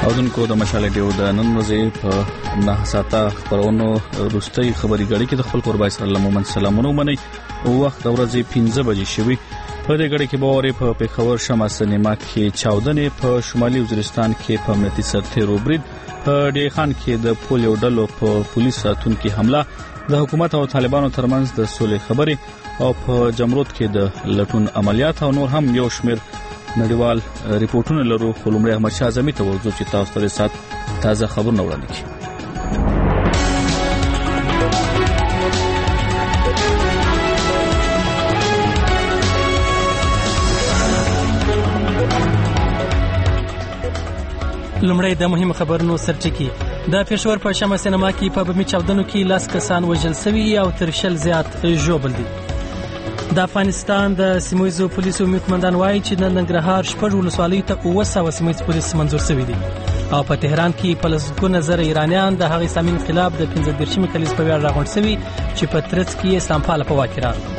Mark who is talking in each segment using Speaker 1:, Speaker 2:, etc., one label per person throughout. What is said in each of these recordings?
Speaker 1: اودونکو د مشال ډیو د نن ورځې په 9 ساعته خبرونو روستي خبري غړي کې د خپل قربای سره لمومن سلامونه ومني او وخت ورځې 15 بجې شوي په دې غړي کې باورې په پیښور شمه سینما کې چاودنې په شمالي وزیرستان کې په امنیتي سرتیرو برید په ډی خان کې د پولیو ډلو په پولیس ساتونکو حمله د حکومت او طالبانو ترمنځ د سولې خبرې او په جمرود کې د لټون عملیات او نور هم یو شمېر نړیوال ریپورتونه لرو. خو لومړی احمد شاه اعظمي ته ورځو چې تاسو ته سات تازه خبرونه وړاندې کړي.
Speaker 2: لومړی د مهمو خبرونو سرټکی. د پېښور په شمه سینما کې په بمي چاودنو کې 10 کسان وژل شوي او تر 40 زیات ژوبل دي. د افغانستان د سیمویزو پولیسو کمانډان وایي چې د ننګرهار شپږ ولسوالیو ته 900 سیمویز پولیس منظور شوي دي او په تهران کې په لسګونه زره ایرانیان د هغې اسلامي انقلاب د 15 کلیز په ویاړ راغونډ شوي چې په ترڅ کې اسلام پاله په واک کې راغلل.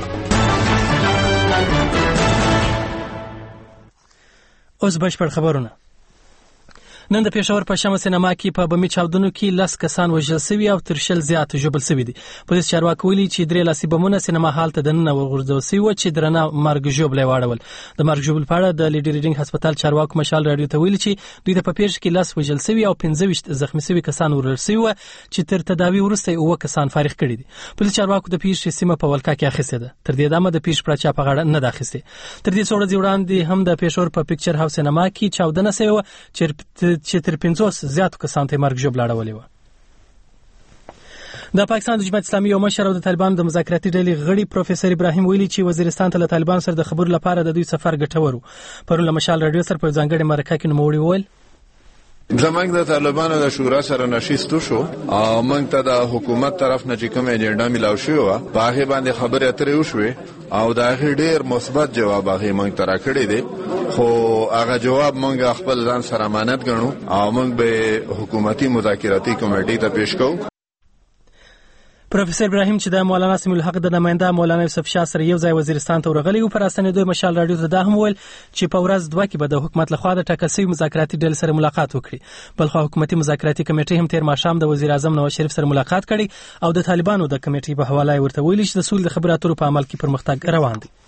Speaker 2: اوس بشپړ خبرونه. نن د پېښور په شمه سینما کې په بمي چاودنو کې 10 کسان وژل شوي او تر 40 زیات ژوبل شوي دي. پولیس چارواکي ویلي چې 3 لاسي بمونه سینما هال ته دننه ورغورځول شوي چې درنه مرګ ژوبل واړول. د مرګ ژوبل په اړه د لیډي ریډینګ هسپتال چارواکو مشال رادیو ته ویلي چې دوی په پیښه کې 10 وژل شوي او 15 زخمي شوي کسان ورل شوي چې تر تداوی وروسته 9 کسان فارغ کړي دي. پولیس چارواکو د پیښې سیمه په ولکا کې اخیسته ده. تر دې دمه د پیښې پرچا په غاړه نه داخسته. تر دې څوړه وړاندې هم د پېښور په پکچر هاوس سینما کې چاودنه شوی چې تر 50 زیاتو کسانو ته مرګ ژوبل اړولې و. د پاکستان د جماعت اسلامي او مشر او د طالبانو د مذاکراتي ډلې غړي پروفیسور ابراهیم ویلي چې وزیرستان ته له طالبانو سره د خبرو لپاره د دوی سفر ګټور و. پرون له مشال رادیو سره په ځانګړي مرکه کې نوموړي وویل
Speaker 3: زمنګ د طالبانو د شورا سره نشستو شو او موږ ته د حکومت طرف نه چې کوم ایجنډا ملاو شو په هغه باندې خبرې اترې وشوې او دا ډېر مثبت جواب هغه موږ ته راکړی دی. خو هغه جواب موږ خپل ځان سره امانت ګڼو او موږ به حکومتي مذاکراتي کمیټې ته پیش کوو.
Speaker 2: پروفیسور ابراهیم چې د مولانا سمیع الحق د نماینده مولانا یوسف شاه سره یو ځای وزیرستان ته ورغلی و پر اساس دوی مشال رادیو ته دا هم ویل چې په ورځ 2 کې به د حکومت لخوا د ټاکل شوی مذاکراتي ډلې سره ملاقات وکړي. بلخو حکومتي مذاکراتي کمیټې هم تیر ماښام د وزیر اعظم نواز شریف سره ملاقات کړي او د طالبانو د کمیټې په حواله ورته ویلي چې د سولې د خبرو اترو په عمل کې پرمختګ روان دی.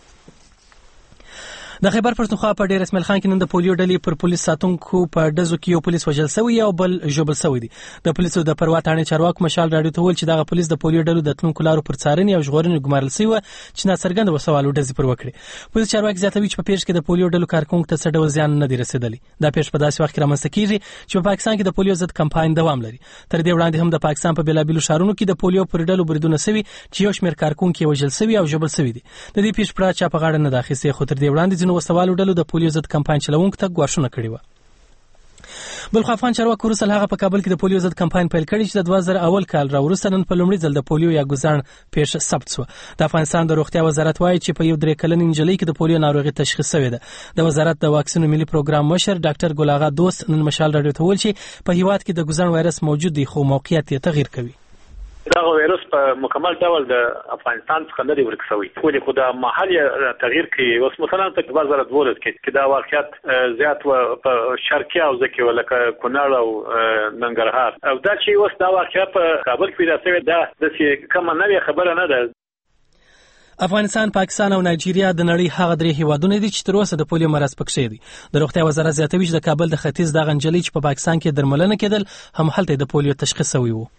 Speaker 2: د خیبر پښتونخوا په ډیر اسماعیل خان کې نن د پولیو ډلې پر پولیس ساتونکو په ډزو کې یو پولیس وژل شوی او بل ژوبل شوی دی. د پولیسو د پروا تاڼې چارواکو مشال رادیو ته ویل چې دغه پولیس د پولیو ډلو د تلونکو لارو پر څارنې او ژغورنې ګمارل شوی چې ناڅرګنده وسوالو ډزې پر وکړي. پولیس چارواکي زیاتوي چې په پیښه کې د پولیو ډلو کارکونکو ته څه ډول زیان نه دی رسیدلی. دا پیښه په داسې وخت کې رامنځته کیږي چې په پاکستان کې د پولیو ضد کمپاین دوام لري. تر دې وړاندې هم د پاکستان په بیلابیلو ښارونو کې د پولیو پر ډلو بریدونه شوي چې یو شمېر کارکونکو وژل شوي او ژوبل شوي دي. د دې پیښې پر چا په غاړه نه داخسته خو تر دې وړاندې ځینو وسوالو ډلو د پولیو ضد کمپاین چلوونکو ته ګواښونه کړي و. بلخو افغان چارواکو وروسته هغه په کابل کې د پولیو ضد کمپاین پیل کړی چې د 2001 کال راوروسته نن په لومړي ځل د پولیو یا ګوزان پیښه ثبت شو. د افغانستان د روغتیا وزارت وایي چې په یو 3 کلن نجلۍ کې د پولیو ناروغي تشخیص شوې ده. د وزارت د واکسینو ملي پروګرام مشر ډاکټر ګل اغا دوست نن مشال رادیو ته ویل چې په هیواد کې د ګوزان وایرس موجود دی خو موقعیت یې تغییر کوي.
Speaker 4: دا وایرس په مکمل ډول د افغانستان څخه نه دی ورک شوی خو د خدای محل تغییر کوي. اوس مثلا په 2012 کې دا واقعیت زیات په شرقي او ځکه ولکه کونړ او ننګرهار او دا چې اوس دا واقعیت په کابل کې پیدا شوی دا د کومه نوې خبره نه ده.
Speaker 2: افغانستان، پاکستان او نایجیریا د نړۍ هغه 3 هیوادونه دي چې تر اوسه د پولیو مرض پکې دي. د روغتیا وزارت زیاتوي چې د کابل د ختیځ د غنجلې چې په پاکستان کې درملنه کېدل هم هلته د پولیو تشخیص شوی وو.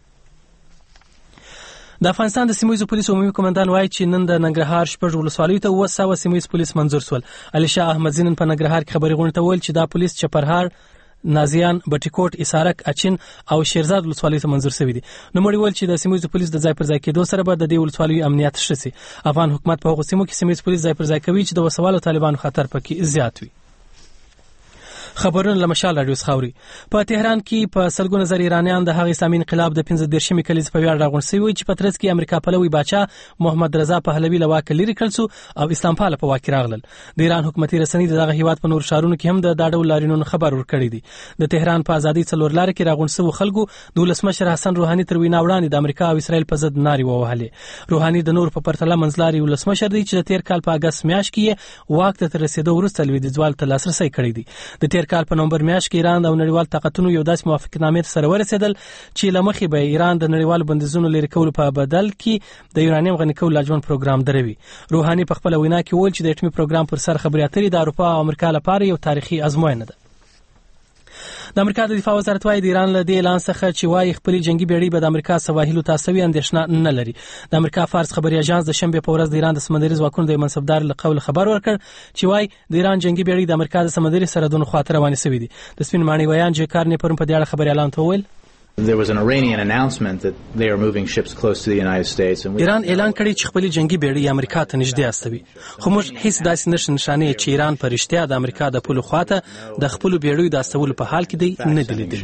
Speaker 2: د افغانستان د سیمویزو پولیسو عمومي کمانډان وایي چې نن د ننګرهار شپږ ولسوالیو ته 900 سیمویز پولیس منظور شول. علي شاه احمدزي نن په ننګرهار کې خبري غونډه ته ویل چې دا پولیس چپرهار، نازیان، بټیکوټ، اسارک، اچین او شیرزاد ولسوالیو ته منظور شوی دي. نو مړي ویل چې د سیمویزو پولیس د ځای پر ځای کېدو سره به د دې ولسوالیو امنیت ښه شي. افغان حکومت په هغو سیمو کې سیمویز پولیس ځای پر ځای کوي چې د وسوالو طالبانو خطر پکې زیات وي. خبرونه له مشال رادیو خاوري. په تهران کې په سلګونه زر ایرانیان د هغې اسلامي انقلاب د 15 کلیز په ویاړ راغونډ شوي چې په ترڅ کې امریکا پلوي باچا محمد رضا پهلوي له واکه لرې کړل شو او اسلام پاله په واک راغلل. د ایران حکومتي رسنۍ دغه هیواد په نور ښارونو کې هم د ډول لارینونو خبر ورکړی دی. د تهران په ازادي څلور لار کې راغونډ شوو خلکو د ولسمشر حسن روحاني تر وینا وړاندې د امریکا او اسرائیل په ضد نارې ووهلې. روحاني د نور په پرتله منځلاري ولسمشر دی چې د تیر کال په اگست میاشت کې واک ته رسیدو وروسته لویدیځوال ته لاسرسی کړی دی. د تیر کال په نومبر میاشت کې ایران او نړیوال طاقتونو یو داسې موافقتنامې سره ورسېدل چې لمخې به ایران د نړیوال بندیزونو لرې کولو په بدل کې د یورانیم غني کولو لاجون پروګرام دروي. روحاني په خپل وینا کې وویل چې د اټومي پروګرام پر سر خبرې اترې د اروپا او امریکا لپاره یو تاریخي ازموینه ده. د امریکا د دفاع وزارت وايي د ایران له دې اعلان څخه چې وايي خپل جنگي بیړۍ به د امریکا سواحلو ته سوي اندېښنه نه لري. د امریکا فارس خبري اژانس د شنبه په ورځ د ایران د سمندري ځواکونو د منصبدار له قول خبر ورکړ چې وايي د ایران جنگي بیړۍ د امریکا د سمندري سرحدونو خواته روانې سوي دي. د سپین ماڼۍ ویان جکارني پرون په دې اړه خبري اعلان وویل.
Speaker 5: There was an Iranian announcement that they are moving ships close to the United States.
Speaker 2: ایران اعلان کړی چې خپل جنگي بیړۍ امریکا ته نږدې استوي. خو موږ هیڅ داسې نشانه چې ایران په رښتیا د امریکا د پولو خواته د خپل بیړۍ د استولو په حال کې دی نه دی لیدلی.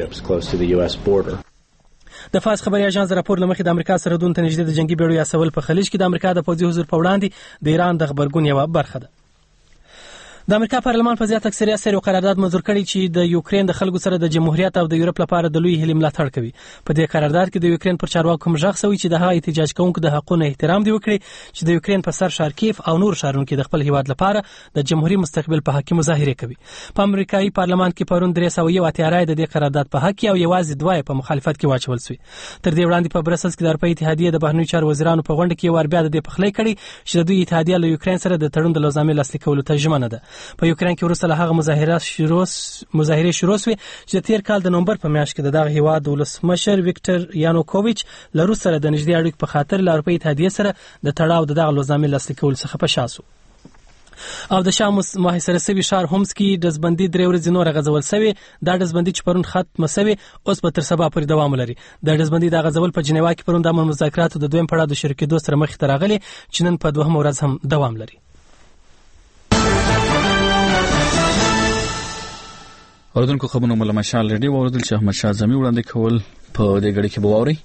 Speaker 2: د فاس خبري اژانس راپور لمخې د امریکا سرحدونو ته نږدې د جنگي بیړۍ استول په خلیج کې د امریکا د پوځي حضور په وړاندې د ایران د خبرګون یوه برخه ده. د امریکا پارلمان په زیات اکثریت سره قرارداد منظور کړی چې د یوکرين د خلکو سره د جمهوریت او د یورپ لپاره د لوی هلې ملاتړ کوي. په دې قرارداد کې د یوکرين پر چارواکو کوم ځخ سوي چې د هغه احتجاج کوونکو د حقوقو احترام دی وکړي چې د یوکرين په سر ښار کیف او نور ښارونو کې د خپل هیواد لپاره د جمهوریت مستقبل په حق کې مظاهره کوي. په امریکایي پارلمان کې پرون 301 د دې قرارداد په حق کې او یوازې 2 په مخالفت کې واچول شوی. تر دې وړاندې په برسلز کې د اروپا اتحادیې د بهرنیو چارو وزیرانو په غونډه کې ور بیا د پخلی کړي چې د دوی اتحادیه له یوکرين سره د تړون د لازمي لاسلیک کولو ته ژمنه ده. په یوکرين کې وروسته له هغه مظاهره شروع شوې چې تیر کال د نومبر په میاشت کې د دغه هیواد ولسمشر ویکټر یانوکوویچ له روس سره د نږدې اړیکو په خاطر له اروپا اتحادیې سره د تړاو د دغه لازمي لاسلیک کولو څخه په شاسو. او د شام محاصره شوی ښار هومس کې دزبندي 3 ورځې نور غځول شوی. دا دزبندي چې پرون ختم شوی اوس به تر سبا پورې دوام لري. د دزبندي د غځول په جنیوا کې پرون د مذاکراتو د دویم پړاو د شریکېدو سره مخ ته راغلي چې نن په 2 ورځ هم دوام لري.
Speaker 1: اوردونکو خبرونه مله مشال ریډیو اوردل چې احمد شاه زمي وړاندې کول په دې غړي کې بووري.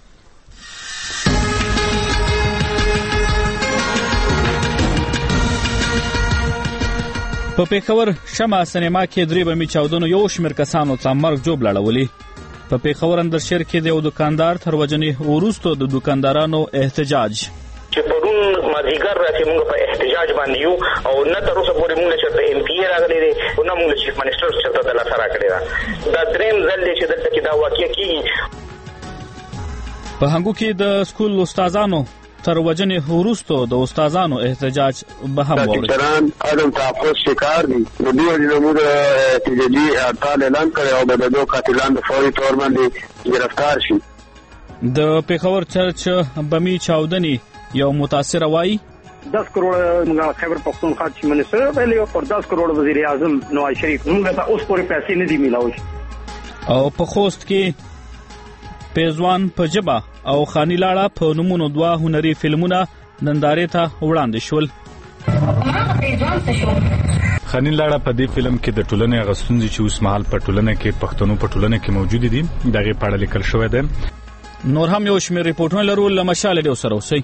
Speaker 1: په پیښور شمع سینما کې درې بمي چاودنو یو شمېر کسانو ته مرګ جوړ لړولي. په پیښور اندر شهر کې د یو دکاندار تر وجنې وروسته د دکاندارانو احتجاج
Speaker 6: چې پرون مازیګر راځي موږ په احتجاج باندې یو او نه تر اوسه پورې موږ چې ایم پی راغلي دي او نه موږ چیف منسٹر چې ته د لاسره کړی دا دریم ځل چې دلته کې دا واقع کیږي.
Speaker 1: په هنګو کې د سکول استادانو تر وجنې وروسته د استادانو احتجاج به هم ووري.
Speaker 7: تران عدم تحفظ شکار دي د دوی موږ احتجاجي هړتال اعلان کړی او د دوه قاتلان د فوري تور باندې گرفتار شي.
Speaker 1: د پیښور چرچ بمي چاودنې یو متاثر وایي
Speaker 8: 10 کروڑ خیبر پختونخوا چیف منسٹر ویلي او 10 کروڑ وزیر اعظم نواز شریف موږ ته اوس پورې پیسې نه دي میلاوي.
Speaker 1: او په خوست کې پیزوان په جبا او خانی لاړه په نمونو 2 هنري فلمونه نندارې ته وړاندې شول.
Speaker 9: خانی لاړه په دې فلم کې د ټولنې غستونځي چې اوس مهال په ټولنه کې پښتنو په ټولنه کې موجود دي دغه په اړه لیکل شوی دی.
Speaker 1: نور هم یو شمېر ریپورتونه لرو لمشال ډیو سره اوسئ.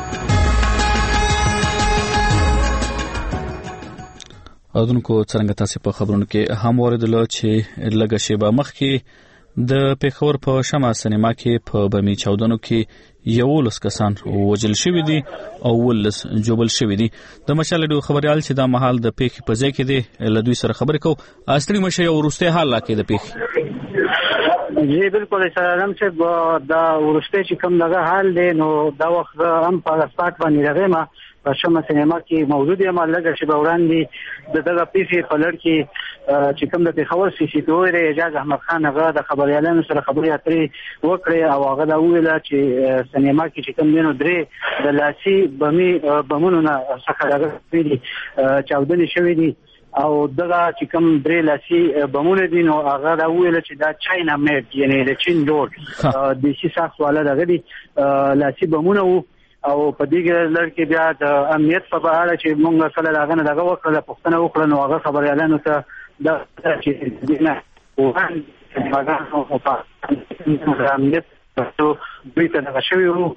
Speaker 1: اذن کو څنګه تاسو په خبرونو کې هم اوریدل چې لږه شیبه مخکې د پیښور په شمع سینما کې په بمي چاودنو کې 11 کسان وژل شوي دي او 19 جوړل شوي دي. د مشال ډیو خبريال چې دا مهال د پیښې په ځای کې دی له دوی سره خبرې کوو. اصلي مشه یو ورسته حال لا کې د پیښې
Speaker 8: جی بالکل سلام چې دا ورسته چې کوم دغه حال دی نو دا وخت هم په سپاټ باندې راغما په شمع سینما کې موجود یم لږه چې وړاندې دغه پیښې په لړ کې چې کوم د پیښور سی سی ټي وي اجازه احمد خان هغه د خبريالانو سره خبرې اترې وکړې او هغه دا ویل چې سینما کې چې کوم دینو درې د لاسي بمونو نه څخه راغلي چاودنې شوې دي او دغه چې کوم درې لاسي بمونه دي نو هغه دا ویل چې دا چاینا میډ یعنی د چین جوړ د شي ساخت والا دغه دي لاسي بمونه او په دې لړ کې بیا د امنیت په اړه چې موږ سره داغه دغه وکړه پښتنه وکړه نو هغه خبريالانو ته دا چې دینه وان ماګانو په امنیت ته دوی ته دغه شوی وو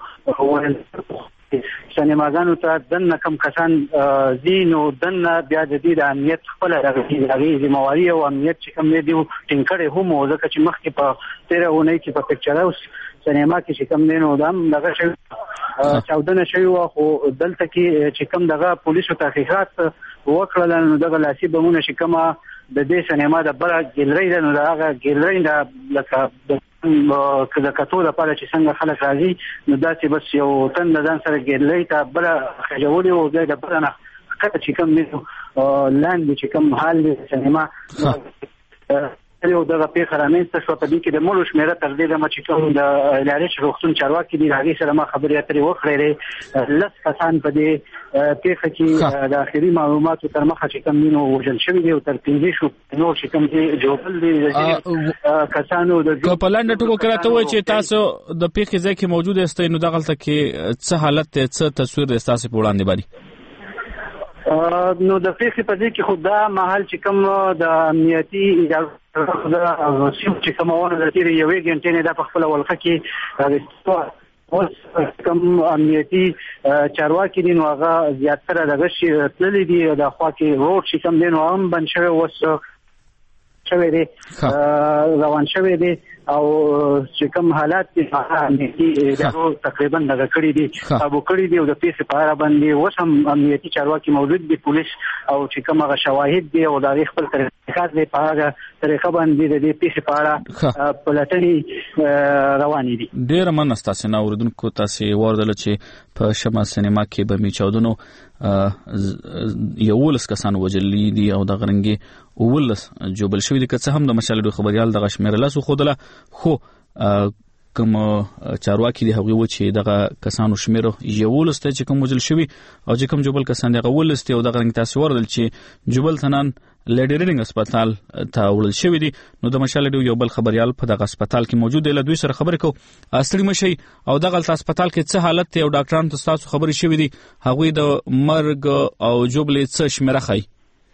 Speaker 8: سینماګانو ته دنه کم کسان زینو دنه بیا د دې د امنیت خپل راغلي ذمہواری او امنیت چې کوم دی ټینګړې هم ځکه چې مخکې په 13 اونۍ کې په پکچر هاوس سینما کې چې کوم دینو دام دغه شوی چاودنه شوی او دلته کې چې کوم دغه پولیسو تحقیقات وکړل نو دغه لاسي بمونه چې کومه د دې سینما د بل ګیلری د نو هغه ګیلری د لکه د کتو لپاره چې څنګه خلک راځي نو دا چې بس یو تن د ځان سره ګیلری ته بل خجولي او د بل نه کته چې کوم لاندې چې کوم حال د سینما یو دغه پیښه رامنځته شوه په دې کې د مړو شمېره تر دې دمه چې کوم د لارښ روغتون چارواکي دي هغې سره ما خبرې اترې وکړې 10 کسان په دې پیښه کې د آخري معلوماتو تر مخه چې کوم دي نو وژل شوي دي او تر 15 شو نور چې کوم دي جوړل دي کسانو د
Speaker 1: په لنډه ټکو کې راته وایي چې تاسو د پیښې ځای کې موجود یاستئ نو دغلته کې څه حالت دی څه تصویر دی ستاسې په وړاندې باندې
Speaker 8: نو د پیښې په دې کې خو دا محل چې کوم د امنیتي ادارو چې کوم ونه د تیرې یوې غنټې نه د خپل ولقه کې اوس کوم امنیتي چارواکي دي نو هغه زیاتره دغه شی تللی دي د خوا کې روډ چې کوم دین هم بند شوی اوس شوی دی روان شوی دی او چې کوم حالات دي امنیتي ادارو تقریبا دغه کړی دي ابو کړی دي او د پیښې په اړه باندې اوس هم امنیتي چارواکي موجود دي پولیس او چې کوم هغه شواهد دي او د خپل تحقیقات په هغه طریقه باندې د پیښې په اړه پلټنې روانې دي.
Speaker 1: ډېر مننه ستاسو نه اوریدونکو تاسو وردل چې په شمال سینما کې به می چاودنو 11 کسان وجلي دي او د غرنګي 11 جوبل شوی دي که څه هم د مشال خبريال د غشمیر لاسو خودله خو کوم چارواکي دی هغه و چې دغه کسانو شمیر 11 ته چې کوم وجل شوی او چې کوم جوبل کسان دغه ولسته او د غرنګ تاسو وردل چې جوبل تنان لیډرینګ هسپتال ته وړل شوی دي نو د مشال یو بل خبريال په دغه هسپتال کې موجود دی له دوی سره خبرې کو اصلي مشي او دغه هسپتال کې څه حالت دی او ډاکټرانو تاسو خبرې شوی دي هغه د مرګ او جوبل څه شمیره خي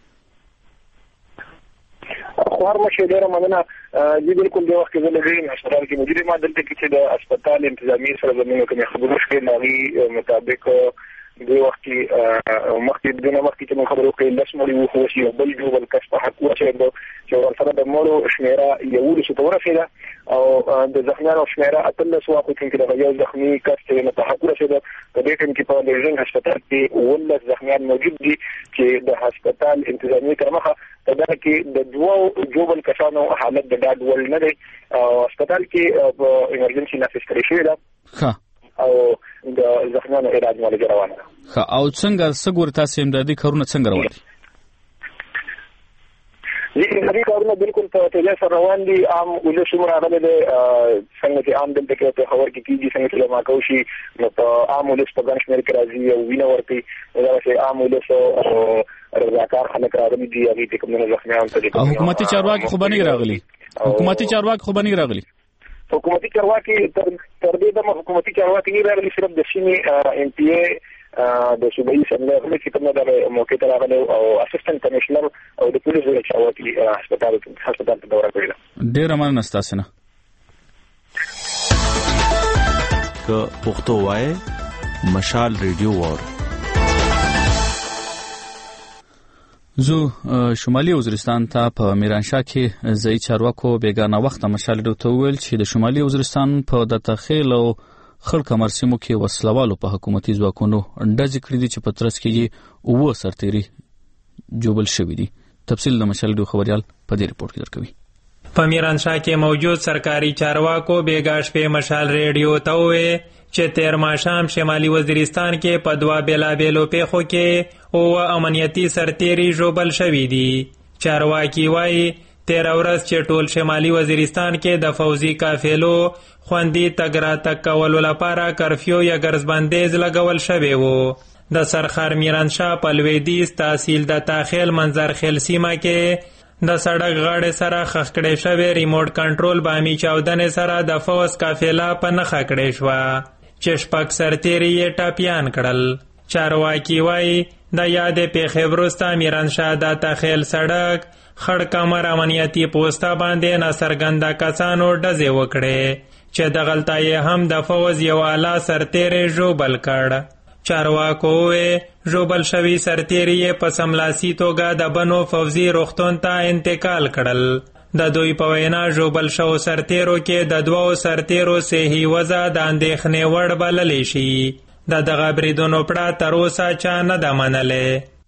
Speaker 10: خوار مشه ډیره مننه دې بالکل د وخت کې زلګین هسپتال کې موجود ما دلته کې چې د هسپتال انتظامی سره زموږ کوم خبرو شوي ناغي مطابق د وخت کې مخکې دغه وخت کې موږ خبرو کې لسمړي وو خو شي بل جو بل کس په حق وشه چې ورسره د مړو شمیره یو څه تورفیده او د زخمیانو شمیره اتل سوا خو کې د یو زخمی کس چې نه په حق وشه د دې ټیم کې په لږن هسپتال کې ول زخمیان موجود دي چې د هسپتال انتظامی ترمخه دا کې د دوه جوبل کسانو حالت د ډاډ ول نه دی او هسپتال کې ایمرجنسي نافذ کړی شوی دی او د زخمیانو علاج معالجه روانه ده
Speaker 1: او څنګه څنګه تاسو امدادي کارونه څنګه روان دي
Speaker 10: دې کارونه بالکل په تیزه سره روان دي عام ولې څومره راغلي دي څنګه چې عام دلته کې په خبر کې کیږي څنګه چې ما کوشي نو په عام ولې په ګڼ شمېر کې راځي او وینه ورته دا چې عام ولې رضاکار خلک راغلي دي هغه ته کوم نه زخمیان ته
Speaker 1: حکومتي چارواکي خو باندې راغلي
Speaker 10: حکومتي چارواکي تر دې د حکومتي چارواکي نه راغلي صرف د سیمې ام پی ای د صوبایي اسمبلی چې کومه د موقع ته راغلي او اسسټنټ کمشنر او د پولیس د چارواکي هسپتال ته دوره کړې
Speaker 1: ډېر مننه تاسو نه
Speaker 11: که پښتو وای مشال ریډیو وور
Speaker 1: زو شمالي وزیرستان ته په میرانشاه کې ځای چارواکو بیگانه وخت مشال ډو ته ویل چې د شمالي وزیرستان په د تخیل او خړ کمر سیمو کې وسلوالو په حکومتي ځواکونو ډز کړی دي چې په ترڅ کې او سرتيري جوبل شوی دي تفصیل د مشال ډو خبريال په دې رپورت کې درکوي
Speaker 12: په میرانشاه کې موجود سرکاري چارواکو بیګاش په مشال ریډیو ته وې چې تیر ماښام شمالي وزیرستان کې په دوا بیلابېلو پیښو کې او امنیتي سرتيري جوبل شوی دي چارواکي وایي تیر ورځ چې ټول شمالي وزیرستان کې د فوزي قافلو خوندي تګ راتګ کولو لپاره کرفیو یا ګرځبندیز لګول شوی وو د سرخار میرانشاه په لویدیځ تحصیل د تاخیل منظرخیل سیمه کې د سړک غاړې سره خښ کړی شوی ریموټ کنټرول بامي چاودنې سره د فوز قافله په نښه کړې شوه چې شپږ سرتیري یې ټاپیان کړل چارواکي وایي د یادې پیښې وروسته میرانشاه د تاخیل سړک خړ کمر امنیتي پوسټه باندې ناڅرګنده کسانو ډزې وکړې چې دغلته یې هم د فوز یو اعلی سرتیری ژوبل کړ چارواکو وې ژوبل شوي سرتیري یې په سملاسي توګه د بنو فوزي روغتون ته انتقال کړل د دوی په وینا ژوبل شو سرتیرو کې د دوو سرتیرو صحي وضع د اندېښنې وړ بللی شي د دغه بریدونو پړه تر اوسه چا نه ده منلې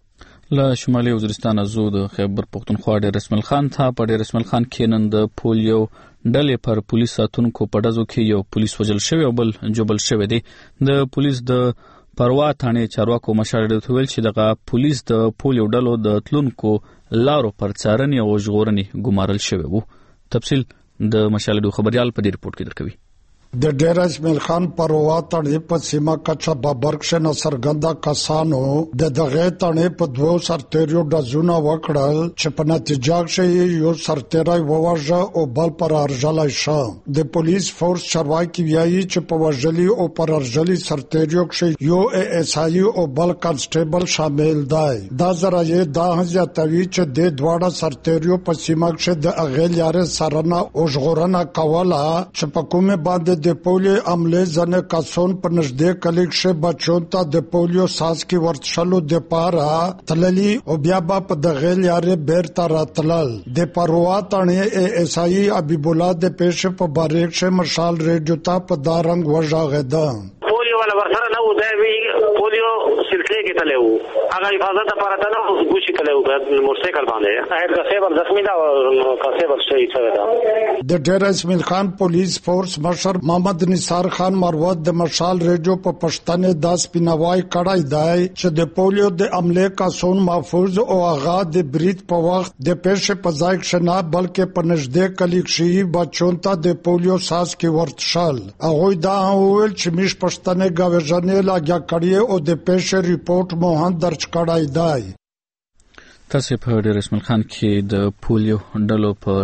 Speaker 1: له شمالي وزیرستان زو د خیبر پختونخوا ډېر رسمل خان ته په ډېر رسمل خان کې نن د پولیو ډلې پر پولیس ساتونکو په ډزو کې یو پولیس وژل شوی او بل جوبل شوی دی. د پولیس د پروا تھانې چارواکو مشر ډېر ویل چې دغه پولیس د پولیو ډلو د تلونکو لارو پر څارنې او ژغورنې ګمارل شوی وو. تفصیل د مشال ډو خبريال په دې رپورت کې درکوي.
Speaker 13: د ډېر اسماعیل خان پروا تړې په سیمه کچا بابرګ شنه سرګندا کسانو د دغه تړې په دوه سرتیرو ډزونه وکړل چې په نتیجه کې یو سرتیری وواژه او بل پر ارجلای شو. د پولیس فورس چارواکي ویایي چې په وژلي او پر ارجلي سرتیرو کې یو ایسای او بل کانسټیبل شامل دی. دا زرایې دا ځاتوي چې د دواړه سرتیرو په سیمه کې د اغیل یاره سرنه او ژغورنه کوله چې په کومه باندې د پولیو عمله ځنه کسون په نږدې کلیک شه بچون ته د پولیو ساز کې ورتشلو د پاره تللی او بیا په د غیل یاره بیرته راتلل. د پروا تړې ایسای حبیب الله د پېښه په باریک شه مشال ریډیو ته په دارنګ وژاغه
Speaker 14: پولیو ولا ورسره نه و دی پولیو سلسله کې تلو هغه حفاظت لپاره ته نو ګوشي تلو په موټرسایکل باندې هغه کسبر زخمی دا او کسبر شهید شوی دا.
Speaker 13: د ډېر اسماعیل خان پولیس فورس مشر محمد نثار خان مروت د مشال ریډیو په پښتنه داس پینوای کړای دی چې د پولیو د عمله کسون محفوظ او هغه د بریټ په وخت د پېښې په ځای کې نه بلکې په نږدې کلیک شي بچون ته د پولیو ساز کې ورتشل. هغه دا ویل چې مش پښتنه غوښنه لاګه کړی او د پېښې ریپورت مو هم درج کړای دی.
Speaker 1: تاسو په ډېر اسماعیل خان کې د پولیو ډلو په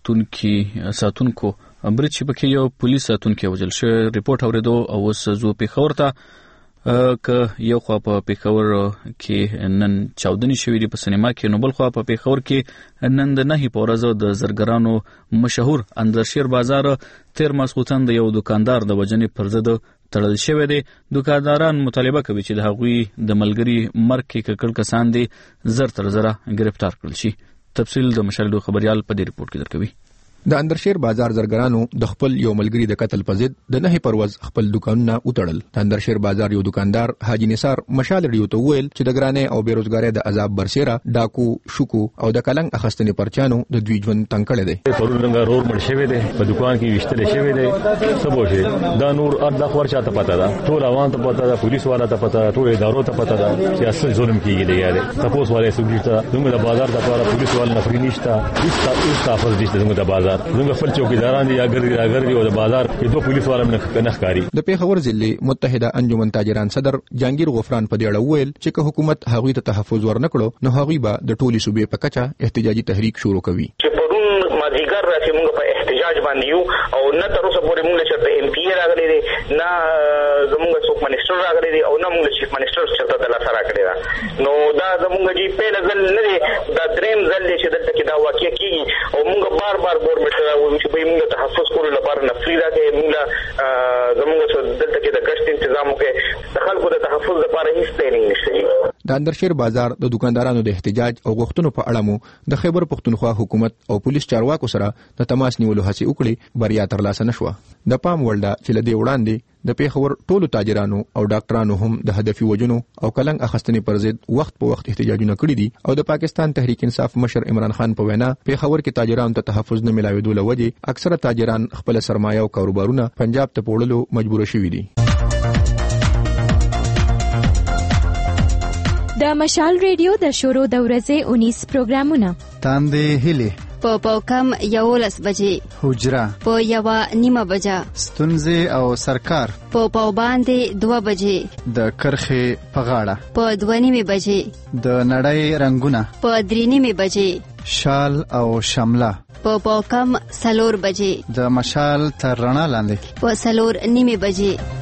Speaker 1: ساتونکو برچ پکې یو پولیس ساتونکو وژل شوی ریپورت اوریدو او اوس زو پیښور ته ک یو خوا په پیښور کې نن چاودنی شوې دی په سینما کې، نو بل خوا په پیښور کې نن د نهي پورزو د زرګرانو مشهور اندرشیر بازار تیر ماسخوتن د یو دکاندار د وجنې پر ضد تړل شوی دی. دکانداران مطالبه کوي چې د هغوی د ملګری مرګ کې ککړ کسان دي زر تر زره گرفتار کړل شي. تفصیل د مشال ډو خبريال په دې رپورت کې درکوي.
Speaker 15: د اندرشیر بازار زرګرانو د خپل یو ملګری د قتل په ضد د نهي پرواز خپل دکانونه وټړل. د اندرشیر بازار یو دکاندار حاجی نثار مشال ریډیو ته ویل چې د ګرانې او بیروزګاری د عذاب برسیره ډاکو شوکو او د کلنګ اخستنې پرچانو د دوی ژوند تنګ کړی دی.
Speaker 16: پرونګه رور مړ شوی دی په دکان کې وشتل شوی دی سبو شي دا نور اردا خورچا ته پتا ده ټول روان ته پتا ده پولیس والا ته پتا ده ټول ادارو ته پتا ده چې اصل ظلم کیږي دی یاره تاسو والے سګیټه دغه د بازار د لپاره پولیس والا نفري نشته هیڅ تاسو دې دغه د بازار دغه خپل چوکیداران دي یا ګرځي او د بازار کې دوه پولیس والا نه ښکاری.
Speaker 15: د پیښور ضلع متحده انجمن تاجران صدر جهانگیر غفران په دې اړه ویل چې که حکومت هغوی ته تحفظ ورنکړو نو هغوی به د ټولي صوبې په کچه احتجاجي تحریک شروع کوي.
Speaker 6: مازیګر راځي موږ په احتجاج باندې یو او نه تر اوسه پورې موږ چې ایم پی راغلي دي نه زموږ څوک منیسټر راغلي دي او نه موږ چیف منیسټر چې د لاسه راکړي دا نو دا زموږ جی په ځل نه دي دا دریم ځل چې دلته کې دا واقع کیږي او موږ بار ګورنمنت راوړو چې به موږ تحفظ کولو لپاره نفري راکړي موږ زموږ دلته کې د ګشت تنظیم وکړي د خلکو د تحفظ لپاره هیڅ تیاری نشته.
Speaker 15: د اندرشیر بازار د دکاندارانو د احتجاج او غوښتنو په اړه مو د خیبر پختونخوا حکومت او پولیس چارواکو سره د تماس نیولو هڅې وکړې، بریا ترلاسه نشوه. د پام وړ ده چې لدې وړاندې د پیښور ټولو تاجرانو او ډاکټرانو هم د هدفي وجنو او کلنګ اخستنې پر ضد وخت په وخت احتجاجونه کړي دي او د پاکستان تحریک انصاف مشر عمران خان په وینا پیښور کې تاجرانو ته تحفظ نه ملاوېدو له وجې اکثره تاجران خپل سرمایه او کاروبارونه پنجاب ته پوړلو مجبور شوي دي.
Speaker 17: د مشال ریډیو د شروع د ورځې 19 پروګرامونه
Speaker 18: تاندې هلي
Speaker 17: په کم 11 بجې
Speaker 18: حجره
Speaker 17: په 1:30 بجه
Speaker 18: ستونزې او سرکار
Speaker 17: په باندې 2 بجې
Speaker 18: د کرخې په غاړه
Speaker 17: په 2:30 بجې
Speaker 18: د نړۍ رنگونه
Speaker 17: په 3:30 بجې
Speaker 18: شال او شمله
Speaker 17: په کم 4 بجې
Speaker 18: د مشال تر رڼا لاندې
Speaker 17: په 4:30 بجې.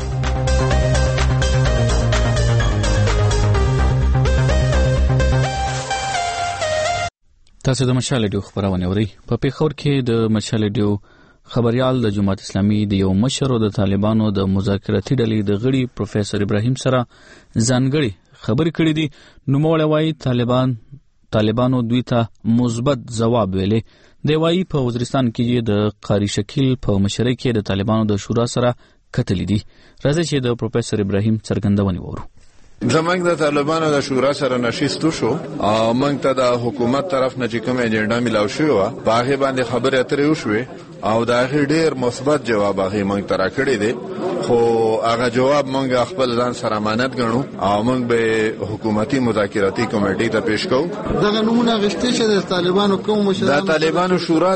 Speaker 1: تاسو د مشال ډیو خبرونه اورئ. په پیښور کې د مشال ډیو خبريال د جماعت اسلامي د یو مشر او د طالبانو د مذاکراتي ډلې د غړي پروفیسور ابراهیم سره ځانګړي خبرې کړې دي. نوموړی وايي طالبانو دوی ته مثبت ځواب ویلې. دی وايي په وزیرستان کې د قاری شکیل په مشرۍ کې د طالبانو د شورا سره کتلې دي. راځي چې د پروفیسور ابراهیم څرګندونې وورو.
Speaker 3: زمونږ د طالبانو د شورا سره نشست شو او موږ ته د حکومت طرف نه چې کوم ایجنډا ملاو شوی و په هغه باندې خبرې اترې وشوې او دا ډېر مثبت جواب هغه موږ ته راکړی دی خو هغه جواب موږ خپل ځان سره امانت ګڼو او موږ به حکومتي مذاکراتي کمیټې ته پیش کوو.
Speaker 19: دغه نمونه غشتي چې د طالبانو کوم مشران
Speaker 3: د طالبانو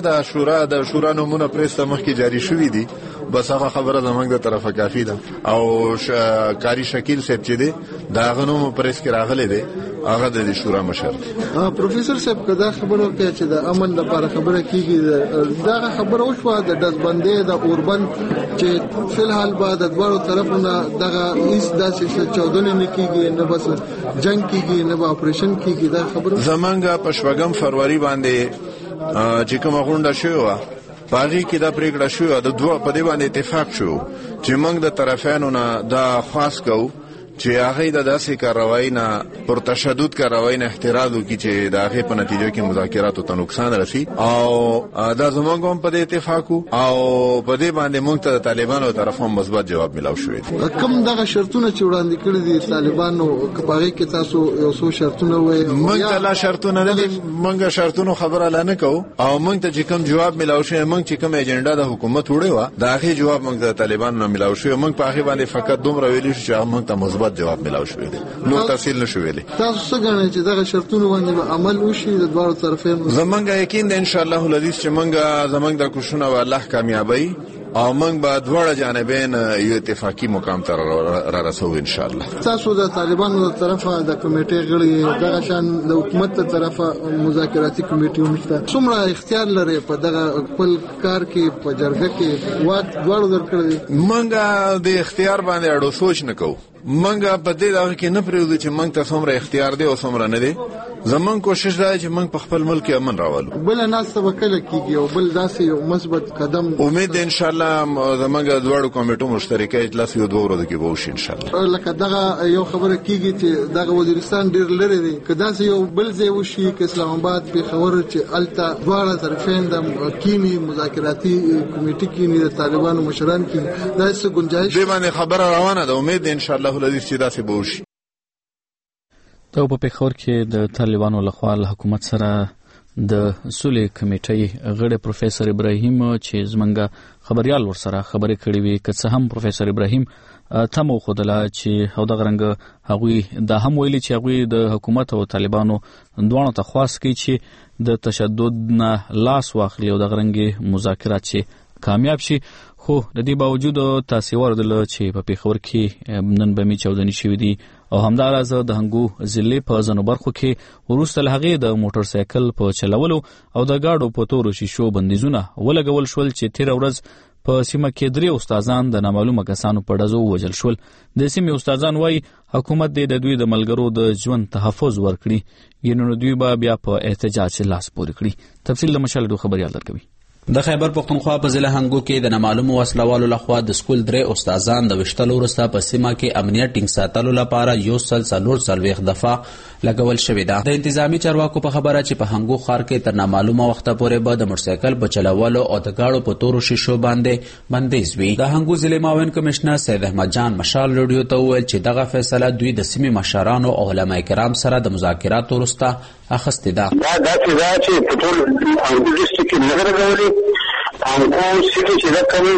Speaker 3: شورا نمونه پرسته مخکې جاری شوې دي بس هغه خبره زمونږ د طرفه کافی ده او کاری شکیل صاحب چې دی دا غنوم پریس کې راغلی دی هغه د شورا مشر
Speaker 19: پروفیسور صاحب کدا خبره کوي چې د امن لپاره خبره کیږي دا خبره وشوه د دزبندې د اوربند چې فلحال بعد د دوړو طرفونه دغه هیڅ داسې چودنه نه کیږي نه بس جنگ کیږي نه اپریشن کیږي دا خبره زمونږ
Speaker 3: په شپږم فروری باندې چې کومه غونډه شوه باغی کې دا پریکړه شو د دوه په دی باندې اتفاق شو چې موږ د طرفینو نه دا خاص کو چې هغه د داسې کاروایی نه پر تشدد کاروایی نه احتراز وکړي چې د هغه په نتیجه کې مذاکراتو ته نقصان رسي او دا زموږ هم په دې اتفاق او په دې باندې موږ ته د طالبانو طرفه مثبت جواب ملاو شوی.
Speaker 19: کوم دغه شرطونه چې وړاندې کړی دي طالبانو کپاغي کې تاسو یو څو شرطونه وایي
Speaker 3: موږ ته لا شرطونه نه دي موږ شرطونو خبره لانه کو او موږ ته چې کوم جواب ملاو شوی موږ چې کوم ایجنډا د حکومت وړي و دا هغه جواب موږ د طالبانو نه ملاو شوی موږ په هغه باندې فقط دومره ویلي چې موږ ته مثبت جواب ملاو شوی دی نو تفصیل نشو ویلي.
Speaker 19: تاسو څنګه غواړئ چې دغه شرطونه باندې عمل وشي د دوه طرفینو؟
Speaker 3: زمونږ یقین دی ان شاء الله العزیز چې زمونږ د کوششونو الله کامیابی او موږ به دواړه جانبین یو اتفاقی مقام ته را رسو ان شاء الله.
Speaker 19: تاسو د طالبانو تر طرفه د کمیټې غړي دغه شان د حکومت تر طرفه مذاکراتي کمیټې ومشته څومره اختیار لري په دغه خپل کار کې په جرګه کې واک دواړو درکړي؟
Speaker 3: موږ د اختیار باندې اړو سوچ نه کوو منګه په دې دغه کې نه پریږدو چې موږ ته څومره اختیار دی او څومره نه دی زمون کوشش دی چې موږ په خپل ملک امن راولو
Speaker 19: بل نه سبقله کیږي او بل داسې یو مثبت قدم
Speaker 3: امید ان شاء الله زمونږ دواړو کمیټو مشترکه اجلاس یو دوه ورځې کې به وشي ان شاء الله.
Speaker 19: لکه دغه یو خبره کیږي چې دغه وزیرستان ډیر لري دی کدا چې یو بل ځای وشي ک اسلام آباد په خبر چې التا دواړه طرفین د کینی مذاکراتي کمیټې کینی د طالبانو مشران کې داسې گنجائش
Speaker 3: دی باندې خبره روانه ده امید ان شاء الله الذي استدا سي بوش.
Speaker 1: ته په پیښور کې د طالبانو لخوا حکومت سره د سولې کمیټې غړي پروفیسور ابراهیم چې زمونږ خبريال ورسره خبرې کړې وي که څه هم پروفیسور ابراهیم تمو خدلا چې او د غرنګ هغوی د هم ویلي چې هغوی د حکومت او طالبانو دوه ته خاص کوي چې د تشدد نه لاس واخلي او د غرنګ مذاکرات چې کامیاب شي خو د دې باوجود تاسو ورته چې په پیښور کې نن به می چودنی شوې دي او همداراز د هنګو ضلع په ځنو برخو کې ورسته لغې د موټر سایکل په چلولو او د گاډو په تورو شیشو بندیزونه ولګول شول چې تیر ورځ په سیمه کې درې استادان د نامعلومه کسانو په ډزو وژل شول. د سیمې استادان وایي حکومت د دوی د ملګرو د ژوند تحفظ ورکړي ینو دوی به بیا په احتجاج لاس پورې کړي. تفصیل د مشال خبريال درکوي.
Speaker 20: د خیبر پختونخوا په ضلع هنګو کې د نامعلومو وسلوالو لخوا د سکول درې استادان د وشتلو وروسته په سیمه کې امنیت ټینګ ساتلو لپاره یو سل دفعه لګول شوې ده. د انتظامی چارواکو په خبره چې په هنګو ښار کې تر نامعلومه وخته پورې به د موټرسایکل په چلولو او د گاډو په تورو شیشو باندې بندیز وي. د هنګو ضلع معاون کمشنر سید احمد جان مشال رادیو ته وویل چې دغه فیصله دوی د سیمې مشرانو او علما کرام سره د مذاکراتو وروسته اخیستې ده.
Speaker 7: دا چې په ټول هنګو ډیسټریکټ کې نه راغلي هنګو سیټي چې دا کوي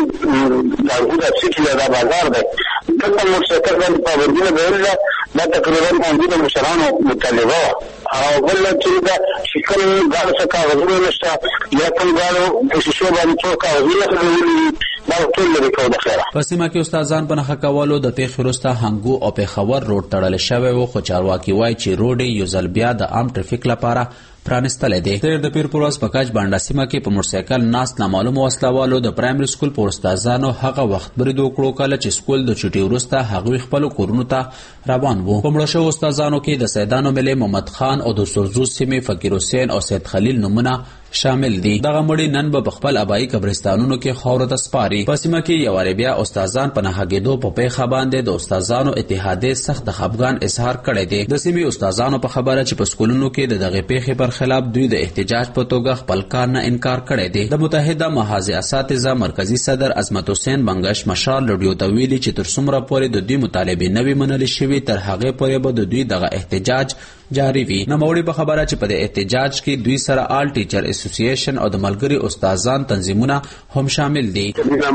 Speaker 7: دا سیټي دا بازار دی دغه موټرسایکل باندې پابندي لګول دا تقریبا باندې د مشرانو مطالبه او بل چې دا شکل غاړه څخه کاغذونه نشته یا کوم غاړو په شیشو باندې څو کاغذونه لګولي دا ټول لري کو د خیره.
Speaker 20: په سیمه کې استادان په نخښه کولو د پیښې وروسته هنګو او پیښور روډ تړل شوی و خو چارواکي وایي چې روډ یو ځل بیا د عام ټرافیک لپاره پرانستل دي. تیر د پیر پروس په کاج باندې سیمه کې په موټرسایکل ناس نامعلوم وسلوالو د پرایمري سکول په استادانو هغه وخت برید وکړو کله چې سکول د چټي وروسته هغوی خپل کورونو ته روان وو. په مړه شو استادانو کې د سیدانو ملي محمد خان او د سرزوس سیمې فقیر حسین او سید خلیل نمونه شامل دي. دغه مړي نن به خپل ابای قبرستانونو کې خاور ته سپاري. په سیمه کې یو بیا استادان په نهګېدو په پیښه باندې د استادانو اتحادیه سخت خفګان اظهار کړی دی. د سیمې استادانو په خبره چې په سکولونو کې دغه پیښې پر خلاف دوی د احتجاج په توګه خپل کار نه انکار کړی دی. د متحده محاذ اساتذه مرکزی صدر عظمت حسین بنگش مشال رادیو ته ویلي چې تر څومره پورې د دوی مطالبه نه وي منل شوي تر هغه پورې به د دوی دغه احتجاج جاری وي. نوموړي په خبره چې په دې احتجاج کې دوی سره آل ټیچر اسوسییشن او د ملګري استادان تنظیمونه هم شامل دي.